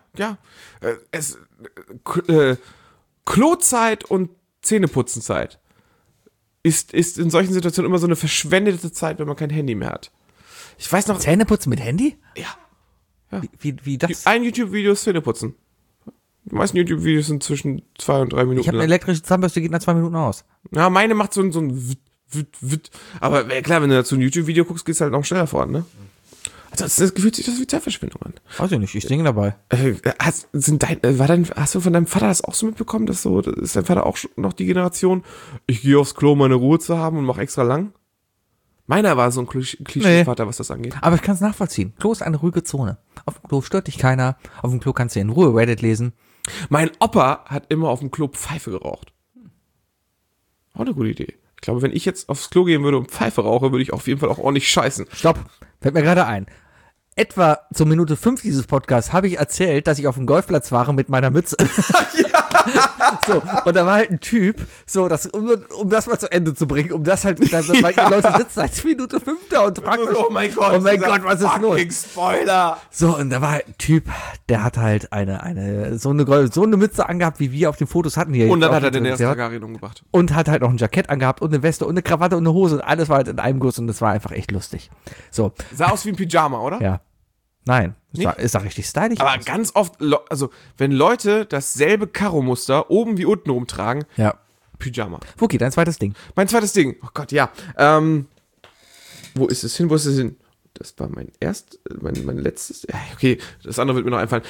Klozeit und Zähneputzenzeit ist in solchen Situationen immer so eine verschwendete Zeit, wenn man kein Handy mehr hat. Ich weiß noch, Zähneputzen mit Handy? Ja. Wie das? ein YouTube-Video ist Zähneputzen. Die meisten YouTube-Videos sind zwischen 2 und 3 Minuten Ich habe eine lang. elektrische Zahnbürste, geht nach 2 Minuten aus. Ja, meine macht so ein Witt. Aber klar, wenn du dazu ein YouTube-Video guckst, geht's halt auch schneller voran, ne? Also das fühlt sich das wie Zeitverschwendung an. Weiß ich nicht, ich singe dabei. Hast du von deinem Vater das auch so mitbekommen, ist dein Vater auch noch die Generation, ich gehe aufs Klo, um meine Ruhe zu haben und mache extra lang? Meiner war so ein Klischee-Vater, was das angeht. Aber ich kann es nachvollziehen. Klo ist eine ruhige Zone. Auf dem Klo stört dich keiner. Auf dem Klo kannst du in Ruhe Reddit lesen. Mein Opa hat immer auf dem Klo Pfeife geraucht. Auch eine gute Idee. Ich glaube, wenn ich jetzt aufs Klo gehen würde und Pfeife rauche, würde ich auf jeden Fall auch ordentlich scheißen. Stopp. Fällt mir gerade ein. Etwa zur Minute 5 dieses Podcasts habe ich erzählt, dass ich auf dem Golfplatz war mit meiner Mütze. So, und da war halt ein Typ, so, um das mal zu Ende zu bringen, weil die Leute sitzen seit Minute 5 da und fragen sich, Oh mein Gott, was ist los? Spoiler. So, und da war halt ein Typ, der hat halt so eine Mütze angehabt, wie wir auf den Fotos hatten hier. Und dann hat er den ersten Targaryen umgebracht. Und hat halt noch ein Jackett angehabt und eine Weste und eine Krawatte und eine Hose und alles war halt in einem Guss und das war einfach echt lustig. So. Sah aus wie ein Pyjama, oder? Ja. Nein. Nicht? Es sah richtig stylisch Aber aus. ganz oft, also wenn Leute dasselbe Karo-Muster oben wie unten rumtragen, Ja. Pyjama. Wookie, dein zweites Ding. Mein zweites Ding. Oh Gott, ja. Wo ist es hin? Das war mein letztes. Okay, das andere wird mir noch einfallen.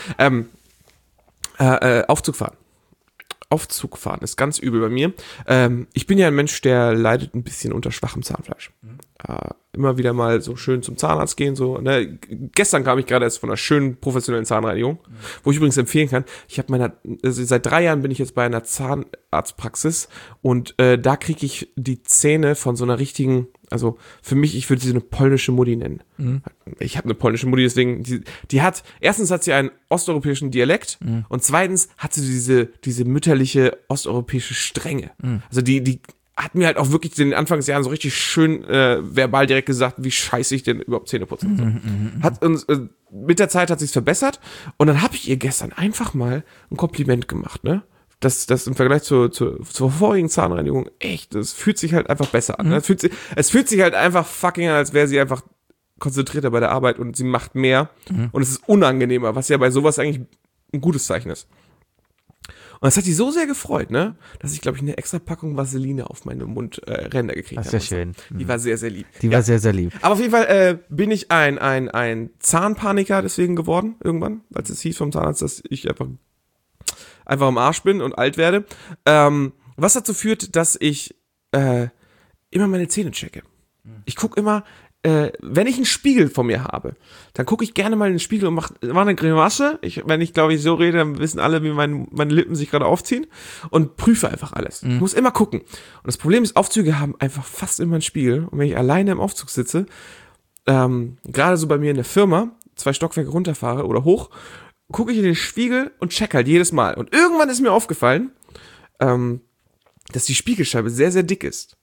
Aufzug fahren. Aufzug fahren ist ganz übel bei mir. Ich bin ja ein Mensch, der leidet ein bisschen unter schwachem Zahnfleisch. Immer wieder mal so schön zum Zahnarzt gehen. So, ne? Gestern kam ich gerade erst von einer schönen professionellen Zahnreinigung, wo ich übrigens empfehlen kann. Seit 3 Jahren bin ich jetzt bei einer Zahnarztpraxis und da kriege ich die Zähne von so einer richtigen, also für mich, ich würde sie eine polnische Mutti nennen. Ich habe eine polnische Mutti, deswegen, erstens hat sie einen osteuropäischen Dialekt und zweitens hat sie diese mütterliche osteuropäische Strenge. Also die hat mir halt auch wirklich in den Anfangsjahren so richtig schön verbal direkt gesagt, wie scheiße ich denn überhaupt Zähne putzen. Mit der Zeit hat sich's verbessert und dann habe ich ihr gestern einfach mal ein Kompliment gemacht, ne? Das im Vergleich zur vorigen Zahnreinigung, echt, das fühlt sich halt einfach besser an. Ne? Es fühlt sich halt einfach fucking an, als wäre sie einfach konzentrierter bei der Arbeit und sie macht mehr und es ist unangenehmer, was ja bei sowas eigentlich ein gutes Zeichen ist. Und das hat sie so sehr gefreut, ne, dass ich, glaube ich, eine extra Packung Vaseline auf meine Mundränder gekriegt habe. Das ist ja schön. Die war sehr, sehr lieb. Die war sehr, sehr lieb. Aber auf jeden Fall bin ich ein Zahnpaniker deswegen geworden, irgendwann, als es hieß vom Zahnarzt, dass ich einfach am Arsch bin und alt werde. Was dazu führt, dass ich immer meine Zähne checke. Ich gucke immer, wenn ich einen Spiegel vor mir habe, dann gucke ich gerne mal in den Spiegel und mache eine Grimasse. Wenn ich, glaube ich, so rede, dann wissen alle, wie meine Lippen sich gerade aufziehen und prüfe einfach alles. Ich muss immer gucken. Und das Problem ist, Aufzüge haben einfach fast immer einen Spiegel. Und wenn ich alleine im Aufzug sitze, gerade so bei mir in der Firma, 2 Stockwerke runterfahre oder hoch, gucke ich in den Spiegel und check halt jedes Mal. Und irgendwann ist mir aufgefallen, dass die Spiegelscheibe sehr, sehr dick ist.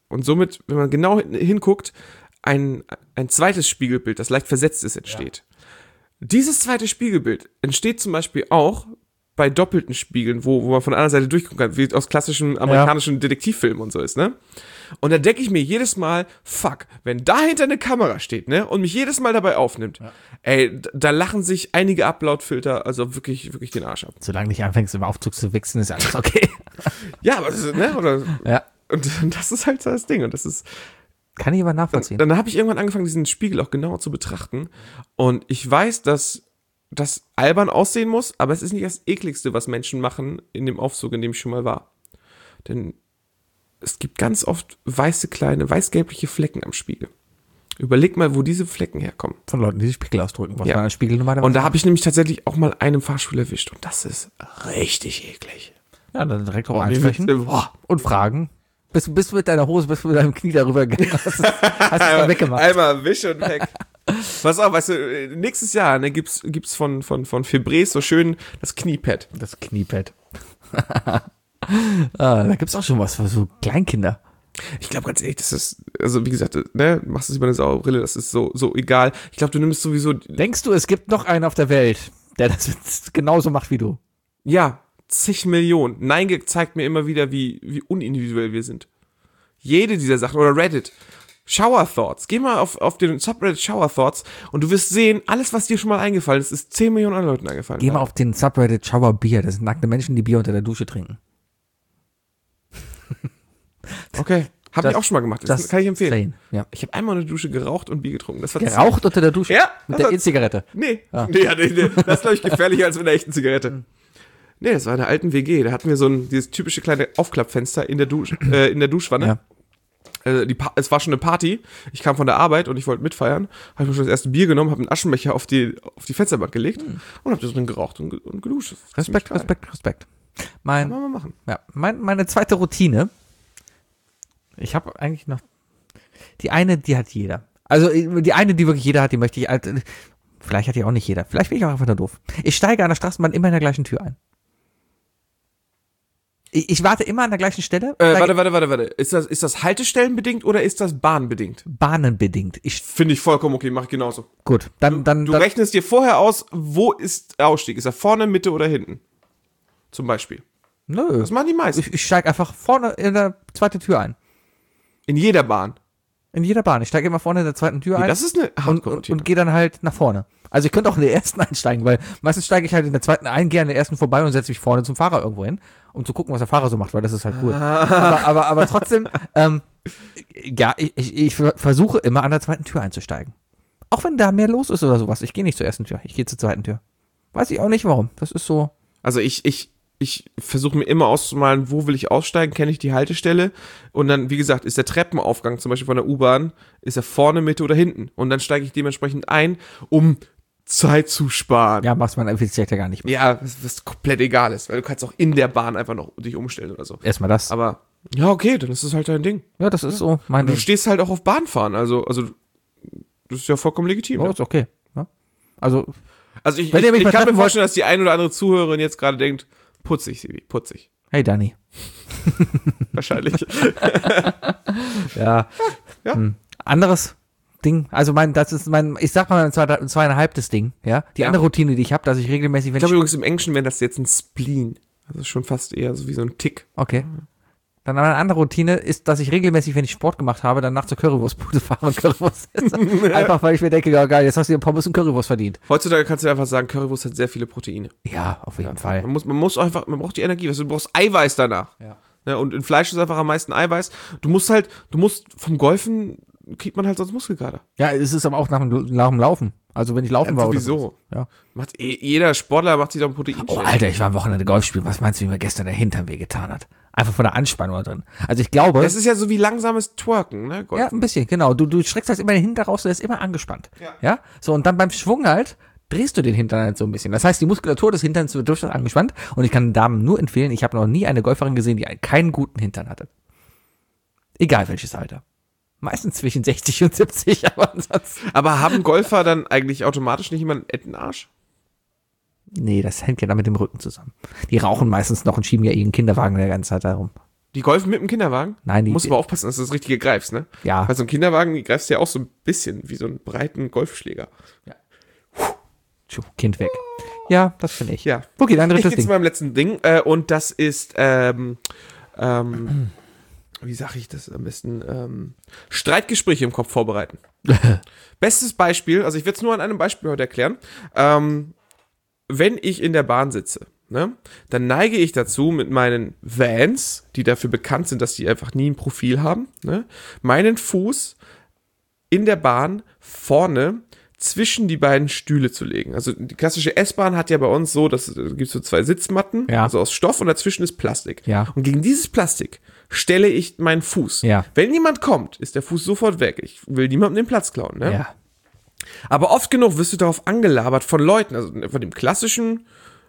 und somit, wenn man genau hinguckt, ein zweites Spiegelbild, das leicht versetzt ist, entsteht. Dieses zweite Spiegelbild entsteht zum Beispiel auch bei doppelten Spiegeln, wo man von der anderen Seite durchgucken kann, wie aus klassischen amerikanischen Detektivfilmen und so ist, ne? Und da denke ich mir jedes Mal, fuck, wenn dahinter eine Kamera steht, ne, und mich jedes Mal dabei aufnimmt, ey, da lachen sich einige Upload-Filter also wirklich, wirklich den Arsch ab. Solange nicht anfängst, im Aufzug zu wichsen, ist alles okay. Ja, aber das ist, ne, oder? Ja. Und das ist halt so das Ding und das ist, Kann ich aber nachvollziehen. dann habe ich irgendwann angefangen, diesen Spiegel auch genauer zu betrachten und ich weiß, dass das albern aussehen muss, aber es ist nicht das ekligste, was Menschen machen in dem Aufzug, in dem ich schon mal war. Denn es gibt ganz oft weiß-gelbliche Flecken am Spiegel. Überleg mal, wo diese Flecken herkommen. Von Leuten, die sich Spiegel ausdrücken. Was Ja. war ein Spiegel normalerweise? Und da habe ich nämlich tatsächlich auch mal einen im Fahrstuhl erwischt und das ist richtig eklig. Ja, dann direkt auch Boah, ansprechen boah. und fragen. Bist du mit deiner Hose, bist du mit deinem Knie darüber gegangen? Hast du es dann weggemacht? Einmal wisch und weg. Pass auf, weißt du, nächstes Jahr ne, gibt's von Febreze so schön das Kniepad. Das Kniepad. Da gibt's auch schon was für so Kleinkinder. Ich glaube ganz ehrlich, das ist, also wie gesagt, ne, machst du es über eine saure Brille, das ist so egal. Ich glaube, du nimmst sowieso, Denkst du, es gibt noch einen auf der Welt, der das jetzt genauso macht wie du? ja, zig Millionen. Nein zeigt mir immer wieder, wie unindividuell wir sind. Jede dieser Sachen, oder Reddit, Shower Thoughts, geh mal auf den Subreddit Shower Thoughts und du wirst sehen, alles, was dir schon mal eingefallen ist 10 Millionen anderen Leuten eingefallen. Geh mal auf den Subreddit Shower Bier. Das sind nackte Menschen, die Bier unter der Dusche trinken. Okay, habe ich Das- auch schon mal gemacht, das kann ich empfehlen. Sane. Ja. Ich habe einmal in der Dusche geraucht und Bier getrunken. Das war Geraucht unter der Dusche? Ja, Mit das der hat- E-Zigarette. Nee. Nee, das ist, glaube ich, gefährlicher als mit einer echten Zigarette. Nee, das war in einer alten WG. Da hatten wir so dieses typische kleine Aufklappfenster in der Duschwanne. Ja. Es war schon eine Party. Ich kam von der Arbeit und ich wollte mitfeiern. Habe mir schon das erste Bier genommen, habe einen Aschenbecher auf die Fensterbank gelegt und habe da drin geraucht und geduscht. Das ist Respekt, ziemlich geil. Respekt. Kann man mal machen. Meine zweite Routine. Ich habe eigentlich noch die eine, die hat jeder. Also die eine, die wirklich jeder hat, die möchte ich. Vielleicht hat die auch nicht jeder. Vielleicht bin ich auch einfach nur doof. Ich steige an der Straßenbahn immer in der gleichen Tür ein. Ich warte immer an der gleichen Stelle. Warte. Ist das haltestellenbedingt oder ist das bahnbedingt? Bahnenbedingt. Finde ich vollkommen okay, mach ich genauso. Gut, dann Du rechnest dir vorher aus, wo ist der Ausstieg? Ist er vorne, Mitte oder hinten? Zum Beispiel. Nö. Das machen die meisten. Ich steige einfach vorne in der zweite Tür ein. In jeder Bahn. In jeder Bahn. Ich steige immer vorne in der zweiten Tür ein. Das ist eine und Hardcore-Routine. gehe dann halt nach vorne. Also ich könnte auch in der ersten einsteigen, weil meistens steige ich halt in der zweiten ein, gehe an der ersten vorbei und setze mich vorne zum Fahrer irgendwo hin, um zu gucken, was der Fahrer so macht, weil das ist halt cool. Aber trotzdem, ja, ich versuche immer an der zweiten Tür einzusteigen. Auch wenn da mehr los ist oder sowas. Ich gehe nicht zur ersten Tür, ich gehe zur zweiten Tür. Weiß ich auch nicht warum. Das ist so. Also ich versuche mir immer auszumalen, wo will ich aussteigen, kenne ich die Haltestelle und dann, wie gesagt, ist der Treppenaufgang zum Beispiel von der U-Bahn, ist er vorne, Mitte oder hinten und dann steige ich dementsprechend ein, um Zeit zu sparen. Ja, machst man effizient ja gar nicht mehr. Ja, was komplett egal ist, weil du kannst auch in der Bahn einfach noch dich umstellen oder so. Erstmal das. Aber, ja, okay, dann ist das halt dein Ding. Ja, das ist so mein Und du Ding. stehst halt auch auf Bahnfahren, also das ist ja vollkommen legitim. Oh, Ja. ist okay. Ja. Also, Also ich Wenn ihr mich kann mir betreffen wollt- vorstellen, dass die ein oder andere Zuhörerin jetzt gerade denkt, putzig, Sebi, putzig. hey Dani. Wahrscheinlich. Ja. Ja. Anderes Ding, also das ist ich sag mal zweieinhalbtes Ding, ja. Die Ja. andere Routine, die ich habe, dass ich regelmäßig, Ich wenn glaube übrigens im Englischen wäre das jetzt ein Spleen. Das ist schon fast eher so wie so ein Tick. okay. Dann eine andere Routine ist, dass ich regelmäßig, wenn ich Sport gemacht habe, danach zur Currywurstbude fahre und Currywurst esse. Einfach, weil ich mir denke, ja geil, jetzt hast du dir Pommes und Currywurst verdient. Heutzutage kannst du einfach sagen, Currywurst hat sehr viele Proteine. Ja, auf jeden Fall. Man braucht die Energie, weißt du brauchst Eiweiß danach. Ja. Ja, und in Fleisch ist einfach am meisten Eiweiß. Du musst vom Golfen kriegt man halt sonst Muskelkater. Ja, es ist aber auch nach dem Laufen. Also wenn ich laufen war oder sowieso. so. Ja. Jeder Sportler macht sich doch ein Protein. Oh, Alter, ich war am Wochenende Golf spielen. Was meinst du, wie mir gestern der Hintern wehgetan hat? Einfach von der Anspannung da drin. Also ich glaube. Das ist ja so wie langsames Twerken, ne? Ja, ein bisschen, genau. Du streckst halt immer den Hintern raus, der ist immer angespannt. Ja. So, und dann beim Schwung halt drehst du den Hintern halt so ein bisschen. Das heißt, die Muskulatur des Hinterns wird durchaus angespannt. Und ich kann den Damen nur empfehlen, ich habe noch nie eine Golferin gesehen, die keinen guten Hintern hatte. Egal welches Alter. Meistens zwischen 60 und 70, aber ansonsten. Aber haben Golfer dann eigentlich automatisch nicht immer einen Entenarsch? Nee, das hängt ja dann mit dem Rücken zusammen. Die rauchen meistens noch und schieben ja ihren Kinderwagen der ganze Zeit herum. Die golfen mit dem Kinderwagen? Nein, die- Musst aber aufpassen, dass du das Richtige greifst, ne? Ja. Bei so einem Kinderwagen, die greifst du ja auch so ein bisschen wie so einen breiten Golfschläger. Kind weg. Ja, das finde ich. Ja. Okay, dein Ich drittes gehe zu Ding. meinem letzten Ding und das ist, wie sage ich das am besten? Streitgespräche im Kopf vorbereiten. Bestes Beispiel, also ich werde es nur an einem Beispiel heute erklären. Wenn ich in der Bahn sitze, ne, dann neige ich dazu, mit meinen Vans, die dafür bekannt sind, dass die einfach nie ein Profil haben, ne, meinen Fuß in der Bahn vorne zwischen die beiden Stühle zu legen. Also die klassische S-Bahn hat ja bei uns so, dass es gibt so 2 Sitzmatten, Ja. also aus Stoff und dazwischen ist Plastik. Ja. Und gegen dieses Plastik stelle ich meinen Fuß. Ja. Wenn jemand kommt, ist der Fuß sofort weg. Ich will niemandem den Platz klauen. Ne? Ja. Aber oft genug wirst du darauf angelabert von Leuten, also von dem klassischen,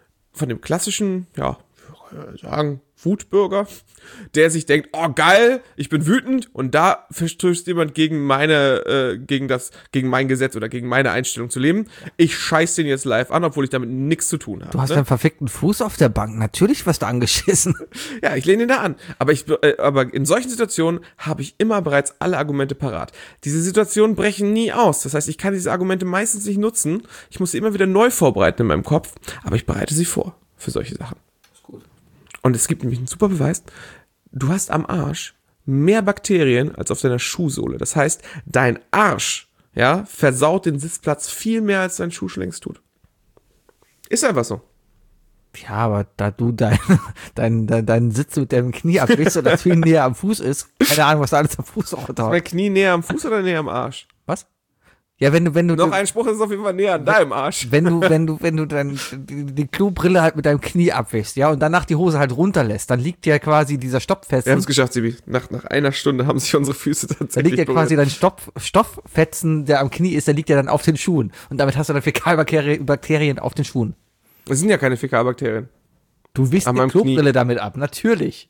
ja, sagen, Wutbürger, der sich denkt, oh geil, ich bin wütend und da verstößt jemand gegen mein Gesetz oder gegen meine Einstellung zu leben. Ich scheiß den jetzt live an, obwohl ich damit nichts zu tun habe. Du hast ne? einen verfickten Fuß auf der Bank. Natürlich wirst du angeschissen. Ja, ich lehne ihn da an. Aber in solchen Situationen habe ich immer bereits alle Argumente parat. Diese Situationen brechen nie aus. Das heißt, ich kann diese Argumente meistens nicht nutzen. Ich muss sie immer wieder neu vorbereiten in meinem Kopf, aber ich bereite sie vor für solche Sachen. Und es gibt nämlich einen super Beweis. Du hast am Arsch mehr Bakterien als auf deiner Schuhsohle. Das heißt, dein Arsch, ja, versaut den Sitzplatz viel mehr, als dein Schuh schon längst tut. Ist einfach so. Ja, aber da du deinen Sitz mit deinem Knie abwischst und das viel näher am Fuß ist, keine Ahnung, was da alles am Fuß auch da. Mein Knie näher am Fuß oder näher am Arsch? Was? Ja, wenn du Noch ein Spruch ist auf jeden Fall näher an deinem Arsch. wenn du die Klobrille halt mit deinem Knie abwischst, ja, und danach die Hose halt runterlässt, dann liegt ja quasi dieser Stoffetzen. Wir haben es geschafft, Sibi. Nach einer Stunde haben sich unsere Füße Da tatsächlich liegt ja quasi dein Stofffetzen, der am Knie ist, der liegt ja dann auf den Schuhen. Und damit hast du dann Fäkalbakterien auf den Schuhen. Es sind ja keine Fäkalbakterien. Du wischst An die meinem Klobrille Knie. damit ab, natürlich.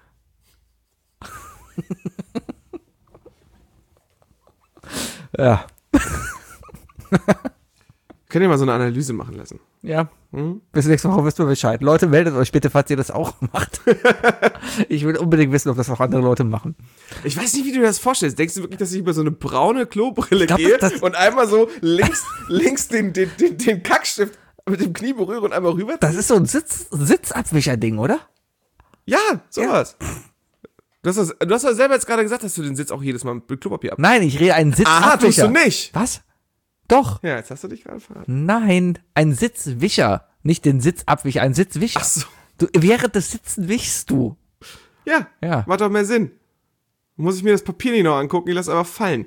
Ja. Könnt ihr mal so eine Analyse machen lassen? Ja. Bis nächste Woche wisst ihr Bescheid. Leute, meldet euch bitte, falls ihr das auch macht. Ich will unbedingt wissen, ob das auch andere Leute machen. Ich weiß nicht, wie du dir das vorstellst. Denkst du wirklich, dass ich über so eine braune Klobrille glaub, gehe das- und einmal so links den Kackstift mit dem Knie berühre und einmal rüber? Das ist so ein Sitzabwischer-Ding, oder? Ja, sowas. Du hast ja selber jetzt gerade gesagt, dass du den Sitz auch jedes Mal mit Klopapier ab. Nein, ich rede einen Sitzabwischer. Aha, tust du nicht. Was? Doch. Ja, jetzt hast du dich gerade verraten. Nein, ein Sitzwischer. Nicht den Sitzabwischer, ein Sitzwischer. Ach so. Du, während des Sitzen wischst du. Ja, Ja. macht doch mehr Sinn. Muss ich mir das Papier nicht noch angucken, ich lasse einfach fallen.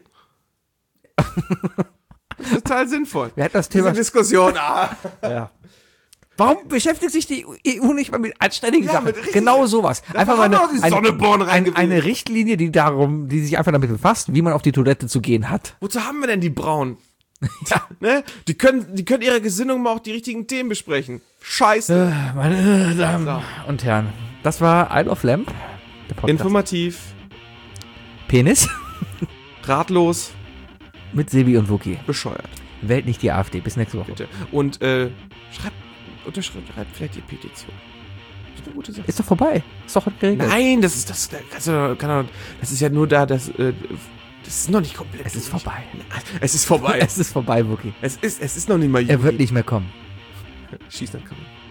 Das ist total sinnvoll. Wir hatten das Diese Thema. Diskussion. Ja. Warum beschäftigt sich die EU nicht mal mit anständigen Ja, Sachen? mit richtig- Genau sowas. Einfach haben mal wir auch die Sonneborn reingewiesen. eine Richtlinie, die sich einfach damit befasst, wie man auf die Toilette zu gehen hat. Wozu haben wir denn die Braunen? Ja. Ne? Die können ihrer Gesinnung mal auch die richtigen Themen besprechen. Scheiße. Meine Damen und Herren, das war Isle of Lamp, der Podcast. Informativ, Penis ratlos, mit Sebi und Wookie. bescheuert. Wählt nicht die AfD. Bis nächste Woche. Bitte. Und unterschreibt vielleicht die Petition. Das ist eine gute Sache. Ist doch vorbei. Ist doch geregelt. Nein, das ist ja nur da, das ist noch nicht komplett. Es ist vorbei. Es ist vorbei. Es ist vorbei, Wookie. Es ist noch nicht mal Er wird nicht mehr kommen. Schieß dann kommen.